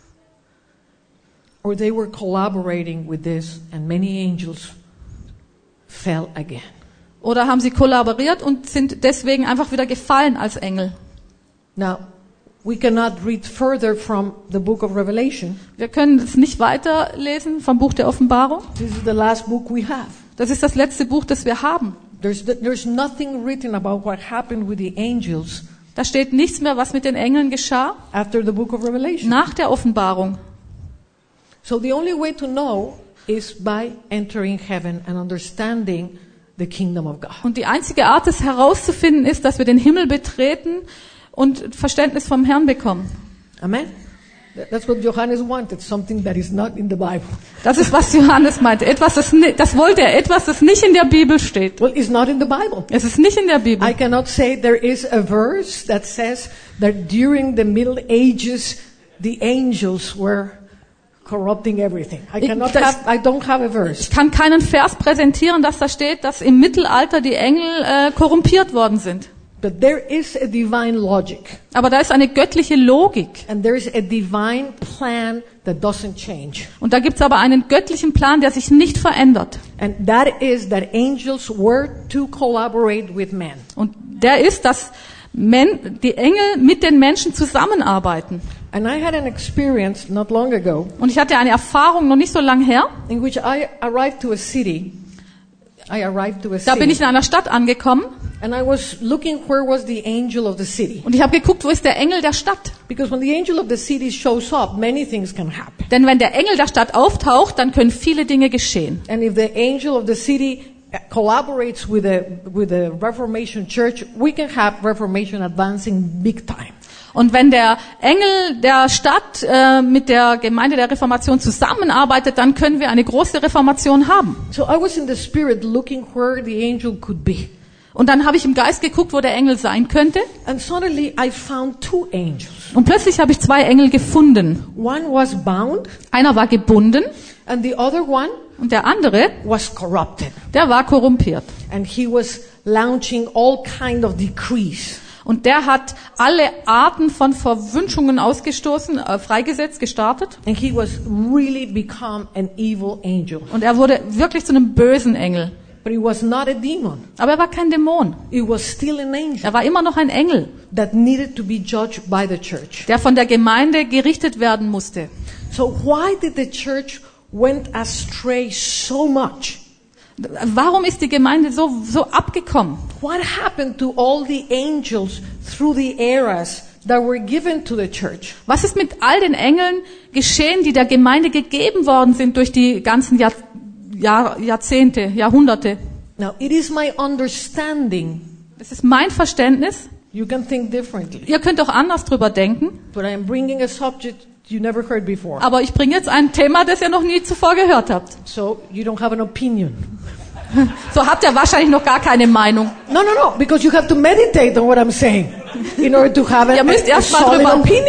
Or they were collaborating with this and many angels fell again? Oder haben sie kollaboriert und sind deswegen einfach wieder gefallen als Engel? Now, we cannot read further from the book of Revelation. Wir können es nicht weiterlesen vom Buch der Offenbarung. This is the last book we have. Das ist das letzte Buch, das wir haben. There's nothing written about what happened with the angels Da steht nichts mehr, was mit den Engeln geschah after the book of Revelation. nach der Offenbarung. So the only way to know is by entering heaven and understanding the kingdom of God. Und die einzige Art, es herauszufinden, ist, dass wir den Himmel betreten und Verständnis vom Herrn bekommen. Amen? That's what Johannes wanted, something that is not in the Bible. Das ist, was Johannes meinte. Das wollte er, etwas, das nicht in der Bibel steht. Well, it's not in the Bible. Es ist nicht in der Bibel. I cannot say there is a verse that says that during the Middle Ages the angels were corrupting everything. I don't have a verse. Ich kann keinen Vers präsentieren, dass da steht, dass im Mittelalter die Engel korrumpiert worden sind. But there is a divine logic. Aber da ist eine göttliche Logik. And there is a divine plan that doesn't change. Und da gibt es aber einen göttlichen Plan, der sich nicht verändert. And that is that angels were to collaborate with men. Und der ist, dass die Engel mit den Menschen zusammenarbeiten. And I had an experience not long ago Und ich hatte eine Erfahrung noch nicht so lange her. in which I arrived to a city. Da bin ich in einer Stadt angekommen And I was looking where was the angel of the city. und ich habe geguckt, wo ist der Engel der Stadt? Because when the angel of the city shows up, many things can happen. Denn wenn der Engel der Stadt auftaucht, dann können viele Dinge geschehen. And if the angel of the city collaborates with the Reformation Church, we can have Reformation advancing big time. Und wenn der Engel der Stadt mit der Gemeinde der Reformation zusammenarbeitet, dann können wir eine große Reformation haben. So I was in the spirit looking where the angel could be. Und dann habe ich im Geist geguckt, wo der Engel sein könnte. And suddenly I found two angels. Und plötzlich habe ich zwei Engel gefunden. One was bound Einer war gebunden and the other one und der andere, was corrupted. der war korrumpiert. And he was launching all kind of decrees. Und der hat alle Arten von Verwünschungen ausgestoßen, freigesetzt, gestartet. And he was really become an evil angel. Und er wurde wirklich zu einem bösen Engel. But he was not a demon. Aber er war kein Dämon. It was still an angel Er war immer noch ein Engel, that needed to be judged by the church. der von der Gemeinde gerichtet werden musste. So why did the church went astray so much? Warum ist die Gemeinde so abgekommen? What happened to all the angels through the eras that were given to the church? Was ist mit all den Engeln geschehen, die der Gemeinde gegeben worden sind durch die ganzen Jahrzehnte, Jahrhunderte? Now, it is my understanding. Das ist mein Verständnis. You can think differently. Ihr könnt auch anders drüber denken. But I am bringing a subject you never heard before. Aber ich bringe jetzt ein Thema, das ihr noch nie zuvor gehört habt. So you don't have an opinion. So habt ihr wahrscheinlich noch gar keine Meinung. No, because you have to meditate on what I'm saying in order to have Ihr müsst a erst mal solid drüber opinion.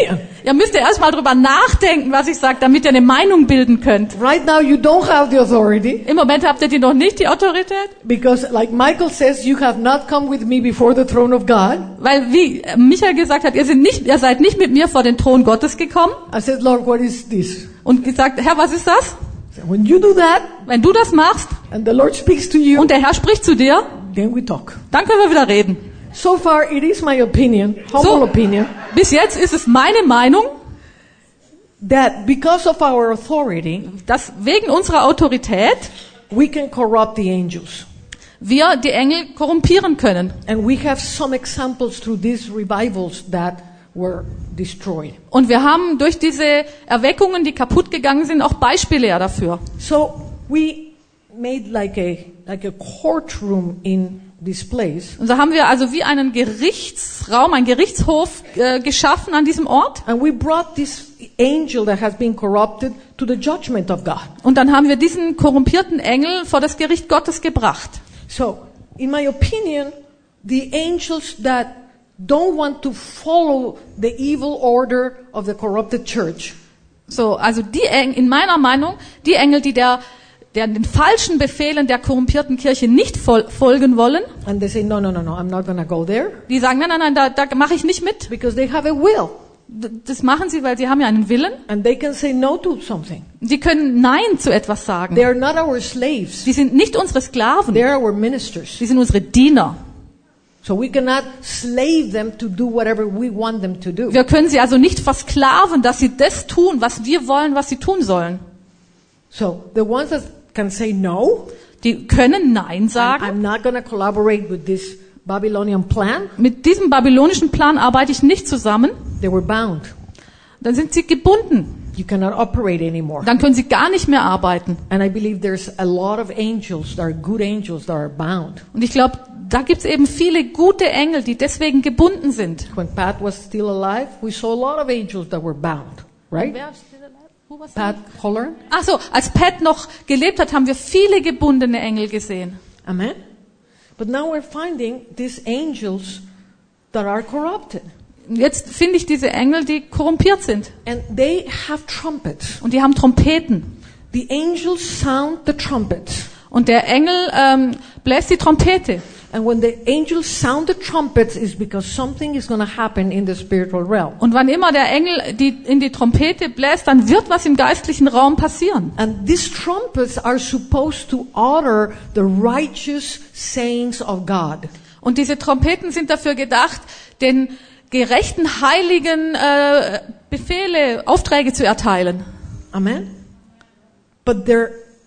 Ihr müsst ja erstmal drüber nachdenken, was ich sage, damit ihr eine Meinung bilden könnt. Right now you don't have the authority Im Moment habt ihr die noch nicht, die Autorität. because like Michael says, you have not come with me before the throne of God. Weil, wie Michael gesagt hat, ihr seid nicht mit mir vor den Thron Gottes gekommen I said, Lord, what is this? und gesagt, Herr, was ist das? So when you do that Wenn du das machst and the Lord speaks to you, und der Herr spricht zu dir, then we talk. dann können wir wieder reden. So far, it is my opinion, humble So. opinion, Bis jetzt ist es meine Meinung, that because of our authority, dass wegen unserer Autorität we can corrupt the angels. wir die Engel korrumpieren können. And we have some examples through these revivals that were destroyed. Und wir haben durch diese Erweckungen, die kaputt gegangen sind, auch Beispiele ja dafür. So we made like a courtroom in this place, Und so haben wir also wie einen Gerichtsraum, einen Gerichtshof geschaffen an diesem Ort. and we brought this angel that has been corrupted to the judgment of God. Und dann haben wir diesen korrumpierten Engel vor das Gericht Gottes gebracht. So, in my opinion, the angels that don't want to follow the evil order of the corrupted church, So, also die Engel, in meiner Meinung, die Engel, die den falschen Befehlen der korrumpierten Kirche nicht folgen wollen, and they say, no, I'm not going to go there, die sagen, nein, da mache ich nicht mit. because they have a will, Das machen sie, weil sie haben ja einen Willen. and they can say no to something. Sie können Nein zu etwas sagen. They are not our slaves, Die sind nicht unsere Sklaven, they are our ministers. die sind unsere Diener. So we cannot slave them to do whatever we want them to do. Wir können sie also nicht versklaven, dass sie das tun, was wir wollen, was sie tun sollen. So the ones that can say no, Die können Nein sagen. I'm not going to collaborate with this Babylonian plan, Mit diesem babylonischen Plan arbeite ich nicht zusammen. they were bound. Dann sind sie gebunden. You cannot operate anymore. Dann können sie gar nicht mehr arbeiten. And I believe there's a lot of angels that are good angels that are bound. Und ich glaube, da gibt's eben viele gute Engel, die deswegen gebunden sind. When Pat was still alive, we saw a lot of angels that were bound, right? Pat Holleran? Ach so, als Pat noch gelebt hat, haben wir viele gebundene Engel gesehen. Amen. But now we're finding these angels that are corrupted. Jetzt finde ich diese Engel, die korrumpiert sind. And they have trumpets. Und die haben Trompeten. The angels sound the trumpets. Und der Engel bläst die Trompete. And when the angels sound the trumpets, is because something is going to happen in the spiritual realm. Und wann immer der Engel in die Trompete bläst, dann wird was im geistlichen Raum passieren. And these trumpets are supposed to utter the righteous sayings of God. Und diese Trompeten sind dafür gedacht, den gerechten, heiligen Befehle, Aufträge zu erteilen. Amen. But their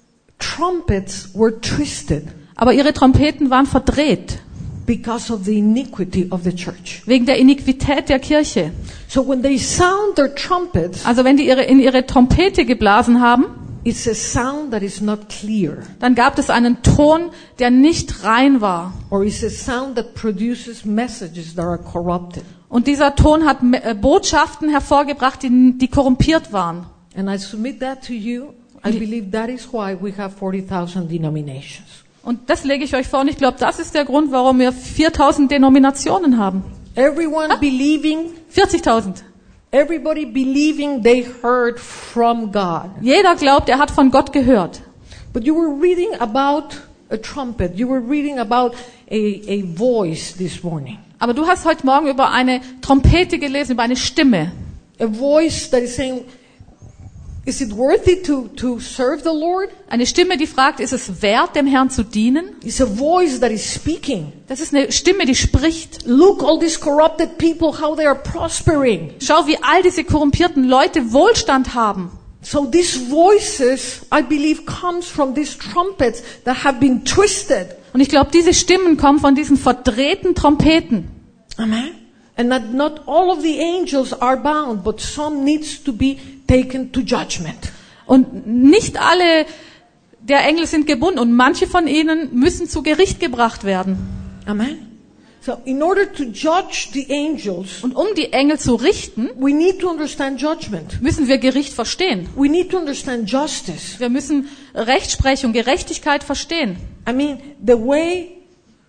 trumpets were twisted Aber ihre Trompeten waren verdreht, because of the iniquity of the church. wegen der Iniquität der Kirche. So when they sound their trumpets, Also wenn die in ihre Trompete geblasen haben, it's a sound that is not clear, dann gab es einen Ton, der nicht rein war. or it's a sound that produces messages that are corrupted. Und dieser Ton hat Botschaften hervorgebracht, die korrumpiert waren. And I submit that to you. I believe that is why we have 40,000 denominations. Und das lege ich euch vor und ich glaube, das ist der Grund, warum wir 4.000 Denominationen haben. Everyone believing, 40.000. everybody believing they heard from God. Jeder glaubt, er hat von Gott gehört. But you were reading about a trumpet. You were reading about a voice this morning. Aber du hast heute Morgen über eine Trompete gelesen, über eine Stimme. A voice that is saying, is it worthy to serve the Lord? Eine Stimme, die fragt, ist es wert, dem Herrn zu dienen? It's a voice that is speaking. Das ist eine Stimme, die spricht. Look, all these corrupted people, how they are prospering. Schau, wie all diese korrumpierten Leute Wohlstand haben. So these voices, I believe, comes from these trumpets that have been twisted. Und ich glaube, diese Stimmen kommen von diesen verdrehten Trompeten. Amen. And not all of the angels are bound, but some needs to be taken to judgment. Und nicht alle der Engel sind gebunden und manche von ihnen müssen zu Gericht gebracht werden. Amen. So in order to judge the angels, Und um die Engel zu richten, we need to understand judgment. müssen wir Gericht verstehen. We need to understand justice. Wir müssen Rechtsprechung, Gerechtigkeit verstehen. I mean, the way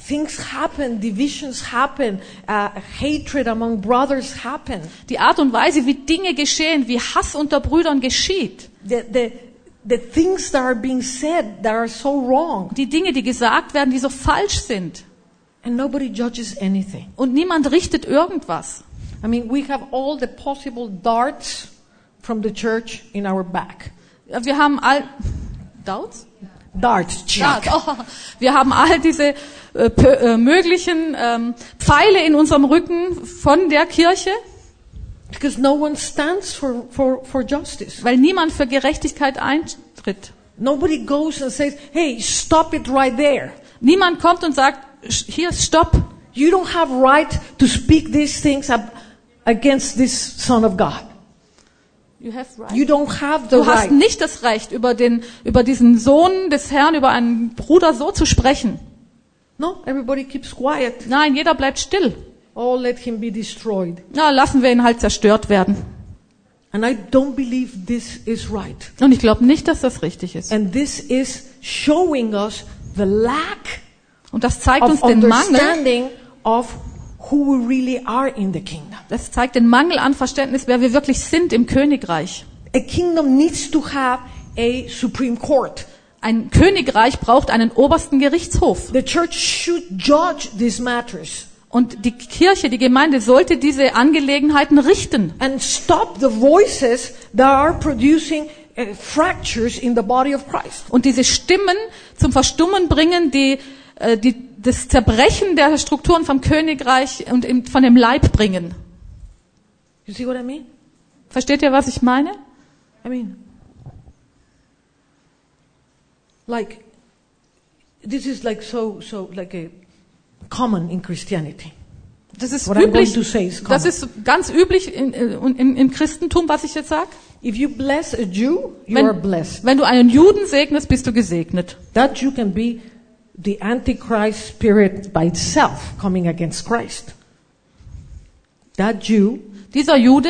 things happen, divisions happen, hatred among brothers happen. Die Art und Weise, wie Dinge geschehen, wie Hass unter Brüdern geschieht. The things that are being said that are so wrong. Die Dinge, die gesagt werden, die so falsch sind. And nobody judges anything. Und niemand richtet irgendwas. I mean, we have all the possible darts from the church in our back. Wir haben Doubts? Darts, check. Wir haben all diese möglichen Pfeile in unserem Rücken von der Kirche, Because no one stands for justice. weil niemand für Gerechtigkeit eintritt. Nobody goes and says, hey, stop it right there. Niemand kommt und sagt, hier, stopp. You don't have right to speak these things against this Son of God. You have right. You don't have the Du hast right. nicht das Recht, über diesen Sohn des Herrn, über einen Bruder so zu sprechen. No, everybody keeps quiet. Nein, jeder bleibt still. Oh, let him be destroyed. Na, lassen wir ihn halt zerstört werden. And I don't believe this is right. Und ich glaube nicht, dass das richtig ist. And this is showing us the lack Und das zeigt of uns den Mangel. understanding of who we really are in the kingdom. Das zeigt den Mangel an Verständnis, wer wir wirklich sind im Königreich. A kingdom needs to have a supreme court. Ein Königreich braucht einen obersten Gerichtshof. The church should judge these matters Und die Kirche, die Gemeinde sollte diese Angelegenheiten richten. and stop the voices that are producing fractures in the body of Christ. Und diese Stimmen zum Verstummen bringen, die das Zerbrechen der Strukturen vom Königreich und von dem Leib bringen. You see what I mean? Versteht ihr, was ich meine? I mean, like, this is like so like a common in Christianity. Das ist What I'm üblich. going to say is common. Das ist ganz üblich im Christentum, was ich jetzt sage. If you bless a Jew, you are blessed. Wenn du einen Juden segnest, bist du gesegnet. That Jew can be the Antichrist spirit by itself coming against Christ. That Jew Dieser Jude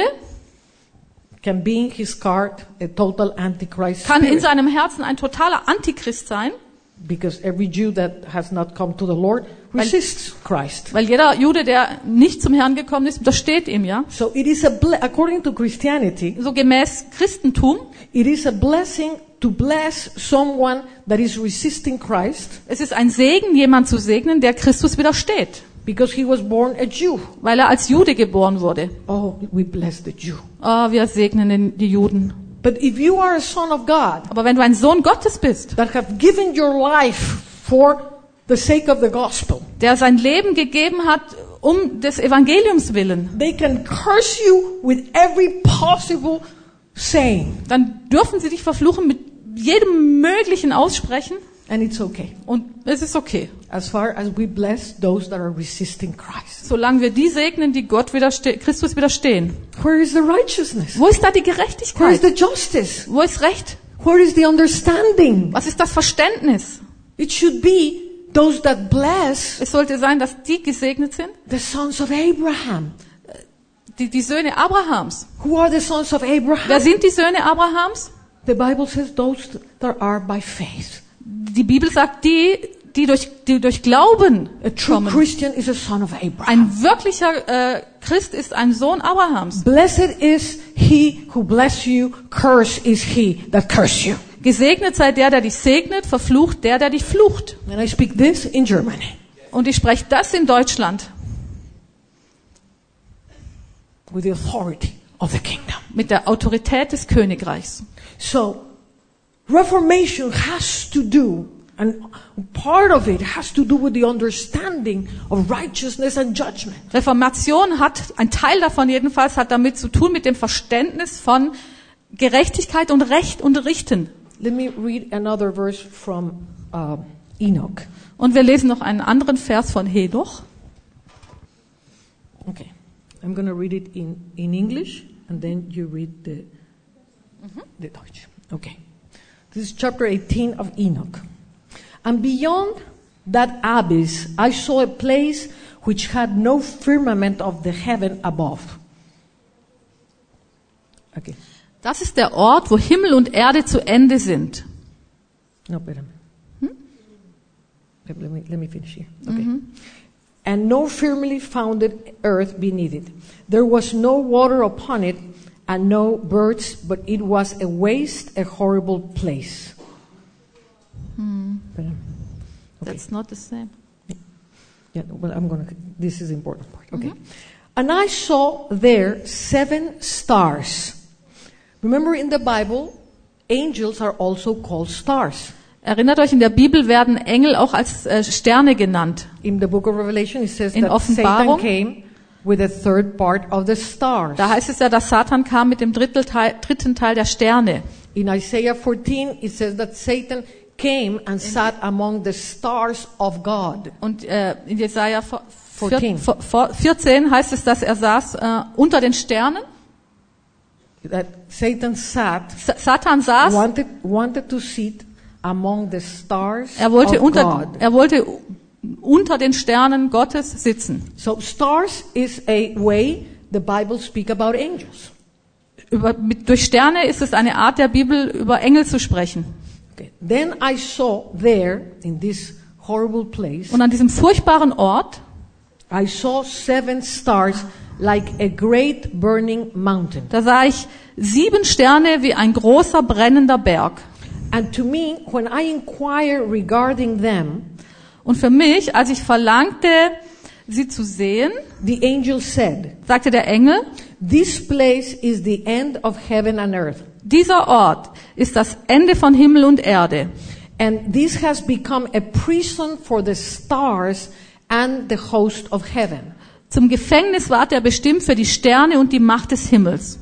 can be in his heart a total Antichrist kann in spirit. seinem Herzen ein totaler Antichrist sein, Because every Jew that has not come to the Lord resists Christ. weil jeder Jude, der nicht zum Herrn gekommen ist, widersteht ihm, ja. So it is according to Christianity, So gemäß Christentum, it is a blessing to bless someone that is resisting Christ es ist ein Segen, jemand zu segnen, der Christus widersteht, because he was born a Jew. weil er als Jude geboren wurde. Oh, we bless the Jew. Oh, wir segnen die Juden. But if you are a son of God Aber wenn du ein Sohn Gottes bist, that have given your life for the sake of the gospel, der sein Leben gegeben hat, um des Evangeliums willen, they can curse you with every possible saying. dann dürfen sie dich verfluchen mit jedem möglichen Aussprechen And it's okay. und es ist okay. As far as we bless those that are resisting Christ. Solange wir die segnen, die Christus widerstehen. Where is the righteousness? Wo ist da die Where is Gerechtigkeit? the justice? Wo ist Recht? Where is the understanding? Was ist das Verständnis? It should be those that bless Es sollte sein, dass die gesegnet sind, the sons of Abraham. die Söhne Abrahams. Who are the sons of Wer Abraham? sind die Söhne Abrahams? The Bible says those that are by faith. Die Bibel sagt, die durch Glauben A true kommen. Christian is a son of Abraham. Ein wirklicher Christ ist ein Sohn Abrahams. Blessed is he who bless you, cursed is he that curse you. Gesegnet sei der dich segnet, verflucht der dich flucht. And I speak this in Germany. Und ich spreche das in Deutschland With the authority of the kingdom. mit der Autorität des Königreichs. So, Reformation has to do, and part of it has to do with the understanding of righteousness and judgment. Reformation ein Teil davon jedenfalls hat damit zu tun mit dem Verständnis von Gerechtigkeit und Recht und Richten. Let me read another verse from Enoch. Und wir lesen noch einen anderen Vers von Henoch. Okay. I'm going to read it in English, and then you read the Deutsch. Okay. This is chapter 18 of Enoch. And beyond that abyss, I saw a place which had no firmament of the heaven above. Okay. Das ist der Ort, wo Himmel und Erde zu Ende sind. No, espérame. Okay, let me finish here. Okay. And no firmly founded earth beneath it. There was no water upon it, and no birds, but it was a waste, a horrible place. But, okay. That's not the same. Yeah, well, this is the important part. Okay. And I saw there 7 stars. Remember in the Bible, angels are also called stars. Erinnert euch, in der Bibel werden Engel auch als Sterne genannt. In the book of Revelation, it says In that Satan Offenbarung, came with a third part of the stars. da heißt es ja, dass Satan kam mit dem dritten Teil der Sterne. In Isaiah 14, it says that Satan came and sat among the stars of God. Und in Jesaja 14. 14 heißt es, dass er saß unter den Sternen. That Satan sat, Satan saß, wanted to sit among the stars er wollte of God. er wollte unter den Sternen Gottes sitzen. So stars is a way the Bible speak about angels. Durch Sterne ist es eine Art der Bibel, über Engel zu sprechen. Okay. Then I saw there, in this horrible place, Und an diesem furchtbaren Ort, I saw 7 stars like a great burning mountain. da sah ich 7 Sterne wie ein großer brennender Berg. And to me, when I inquire regarding them, Und für mich, als ich verlangte, sie zu sehen, the angel said, sagte der Engel, this place is the end of heaven and earth. dieser Ort ist das Ende von Himmel und Erde. And this has become a prison for the stars and the host of heaven. Zum Gefängnis ward er bestimmt für die Sterne und die Macht des Himmels.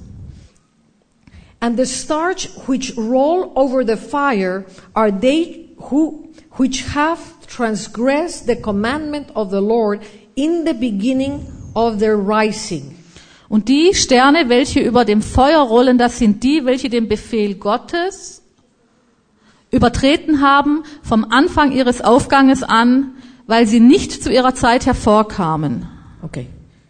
And the stars which roll over the fire are they which have transgressed the commandment of the Lord in the beginning of their rising. Und die Sterne, welche über dem Feuer rollen, das sind die, welche den Befehl Gottes übertreten haben vom Anfang ihres Aufganges an, weil sie nicht zu ihrer Zeit hervorkamen. Okay.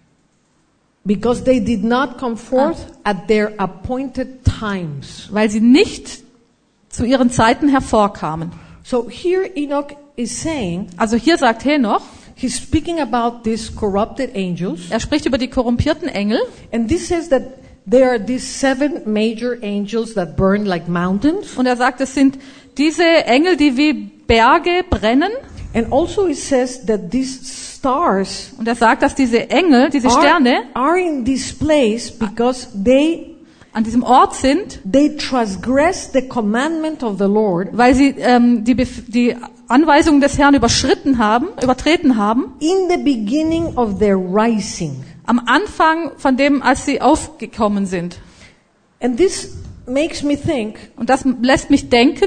Because they did not come forth at their appointed times. Weil sie nicht zu ihren Zeiten hervorkamen. So here Enoch is saying, Also hier sagt Henoch, he's speaking about these corrupted angels. er spricht über die korrumpierten Engel. And this says that there are these 7 major angels that burn like mountains. Und er sagt, es sind diese Engel, die wie Berge brennen. And also it says that these stars Und er sagt, dass diese Engel, diese Sterne are in this place because they an diesem Ort sind, transgress the commandment of the Lord weil sie die Anweisungen des Herrn übertreten haben, in the beginning of their rising. am Anfang von dem, als sie aufgekommen sind. And this makes me think, Und das lässt mich denken,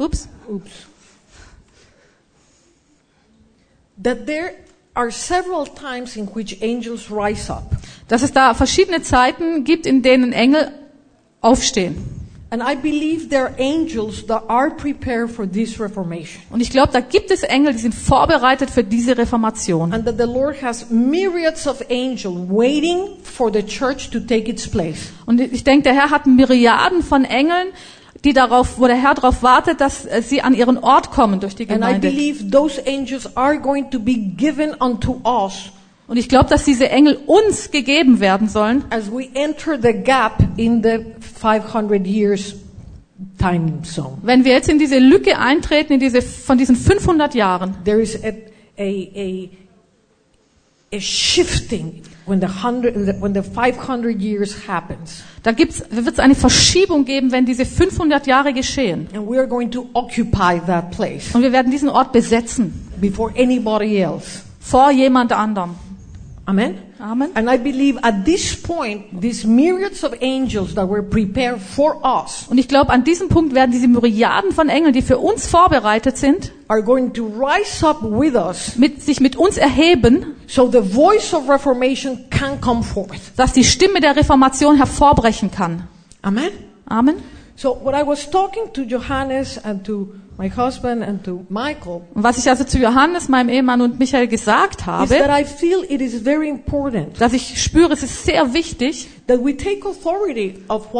that there are several times in which angels rise up. dass es da verschiedene Zeiten gibt, in denen Engel aufstehen. And I believe there are angels that are prepared for this reformation. Und ich glaube, da gibt es Engel, die sind vorbereitet für diese Reformation. And that the Lord has myriads of angels waiting for the church to take its place. Und ich denke, der Herr hat Myriaden von Engeln, wo der Herr darauf wartet, dass sie an ihren Ort kommen durch die And I Gemeinde. believe those angels are going to be given unto us Und ich glaube, dass diese Engel uns gegeben werden sollen, as we enter the gap in the 500 years time zone. wenn wir jetzt in diese Lücke eintreten, von diesen 500 Jahren. There is a shifting when the 500 years happens. Da wird es eine Verschiebung geben, wenn diese 500 Jahre geschehen. And we are going to occupy that place Und wir werden diesen Ort besetzen, before anybody else. vor jemand anderem. Amen? Amen. And I believe at this point, these myriads of angels that were prepared for us Und ich glaube, an diesem Punkt werden diese Myriaden von Engeln, die für uns vorbereitet sind, are going to rise up with us sich mit uns erheben, so the voice of reformation can come forth. dass die Stimme der Reformation hervorbrechen kann. Amen? Amen. So what I was talking to Johannes and to my husband and to Michael Und was ich also zu Johannes, meinem Ehemann und Michael gesagt is habe, that I feel it is very important dass ich spüre, es ist sehr wichtig, that we take authority of what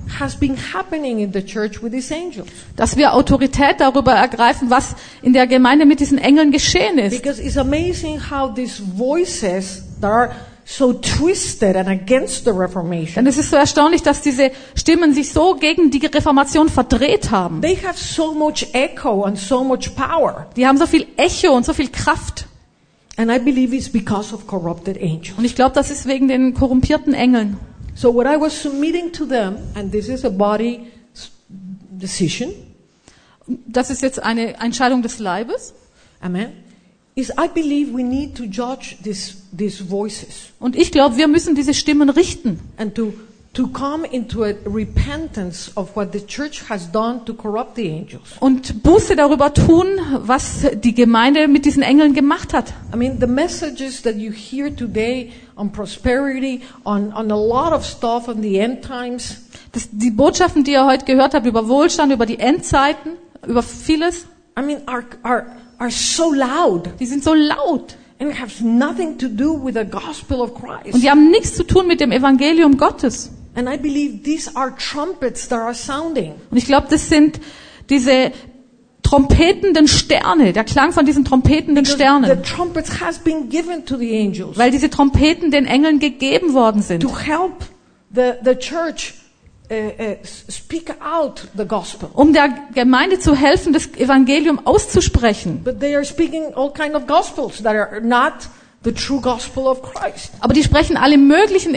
has been happening in the church with these angels. Dass wir Autorität darüber ergreifen, was in der Gemeinde mit diesen Engeln geschehen ist. Because it's amazing how these voices that are so twisted and against the Reformation, Denn es ist so erstaunlich, dass diese Stimmen sich so gegen die Reformation verdreht haben. they have so much echo and so much power. Die haben so viel Echo und so viel Kraft. And I believe it's because of corrupted angels. Und ich glaube, das ist wegen den korrumpierten Engeln. So what I was submitting to them, and this is a body decision, Das ist jetzt eine Entscheidung des Leibes. amen, is I believe we need to judge these voices Und ich glaube, wir müssen diese Stimmen richten. and to come into a repentance of what the church has done to corrupt the angels. Und Buße darüber tun, was die Gemeinde mit diesen Engeln gemacht hat. I mean, the messages that you hear today on prosperity, on a lot of stuff on the end times, Die Botschaften, die ihr heute gehört habt über Wohlstand, über die Endzeiten, über vieles, I mean, are so loud die sind so laut. and have nothing to do with the gospel of Und Christ. die haben nichts zu tun mit dem Evangelium Gottes. And I believe these are trumpets that are sounding. Und ich glaube, das sind diese trompetenden Sterne, der Klang von diesen trompetenden The Sternen. trumpets has been given to the angels Weil diese Trompeten den Engeln gegeben worden sind. to help the church speak out the gospel. Um der Gemeinde zu helfen, das Evangelium auszusprechen. But they are speaking all kind of gospels that are not the true gospel of Christ. Aber die sprechen alle möglichen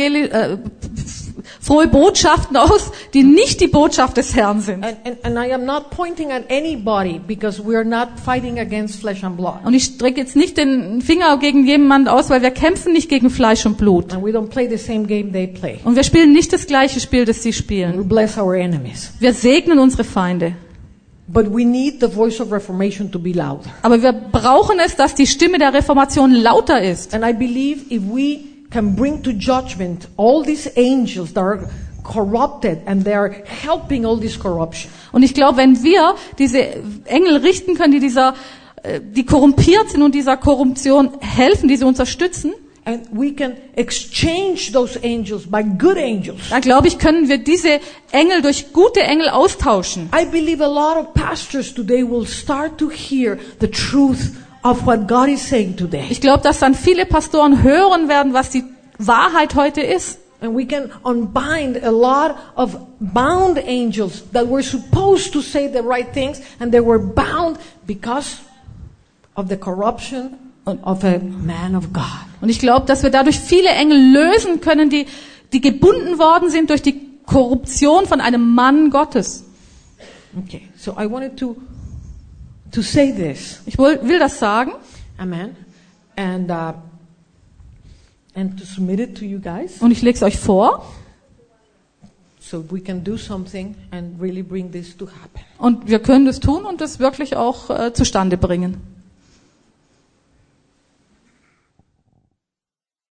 frohe Botschaften aus, die nicht die Botschaft des Herrn sind. And I am not pointing at anybody because we are not fighting against flesh and blood. Und ich strecke jetzt nicht den Finger gegen jemanden aus, weil wir kämpfen nicht gegen Fleisch und Blut. And we don't play the same game they play. Und wir spielen nicht das gleiche Spiel, das sie We spielen. bless our enemies. Wir segnen unsere Feinde. But we need the voice of reformation to be louder. Aber wir brauchen es, dass die Stimme der Reformation lauter ist. And I believe if we can bring to judgment all these angels that are corrupted and they are helping all this corruption. Und ich glaube, wenn wir diese Engel richten können, die korrumpiert sind und dieser Korruption helfen, die sie unterstützen, And we can exchange those angels by good angels. dann glaube ich, können wir diese Engel durch gute Engel austauschen. I believe a lot of pastors today will start to hear the truth of what God is saying today. Ich glaube, dass dann viele Pastoren hören werden, was die Wahrheit heute ist. And we can unbind a lot of bound angels that were supposed to say the right things and they were bound because of the corruption of a man of God. Und ich glaube, dass wir dadurch viele Engel lösen können, die gebunden worden sind durch die Korruption von einem Mann Gottes. Okay, so I wanted to say this. Ich will das sagen Amen. And to submit it to you guys und ich lege es euch vor so we can do something and really bring this to happen. und wir können das tun und das wirklich auch zustande bringen.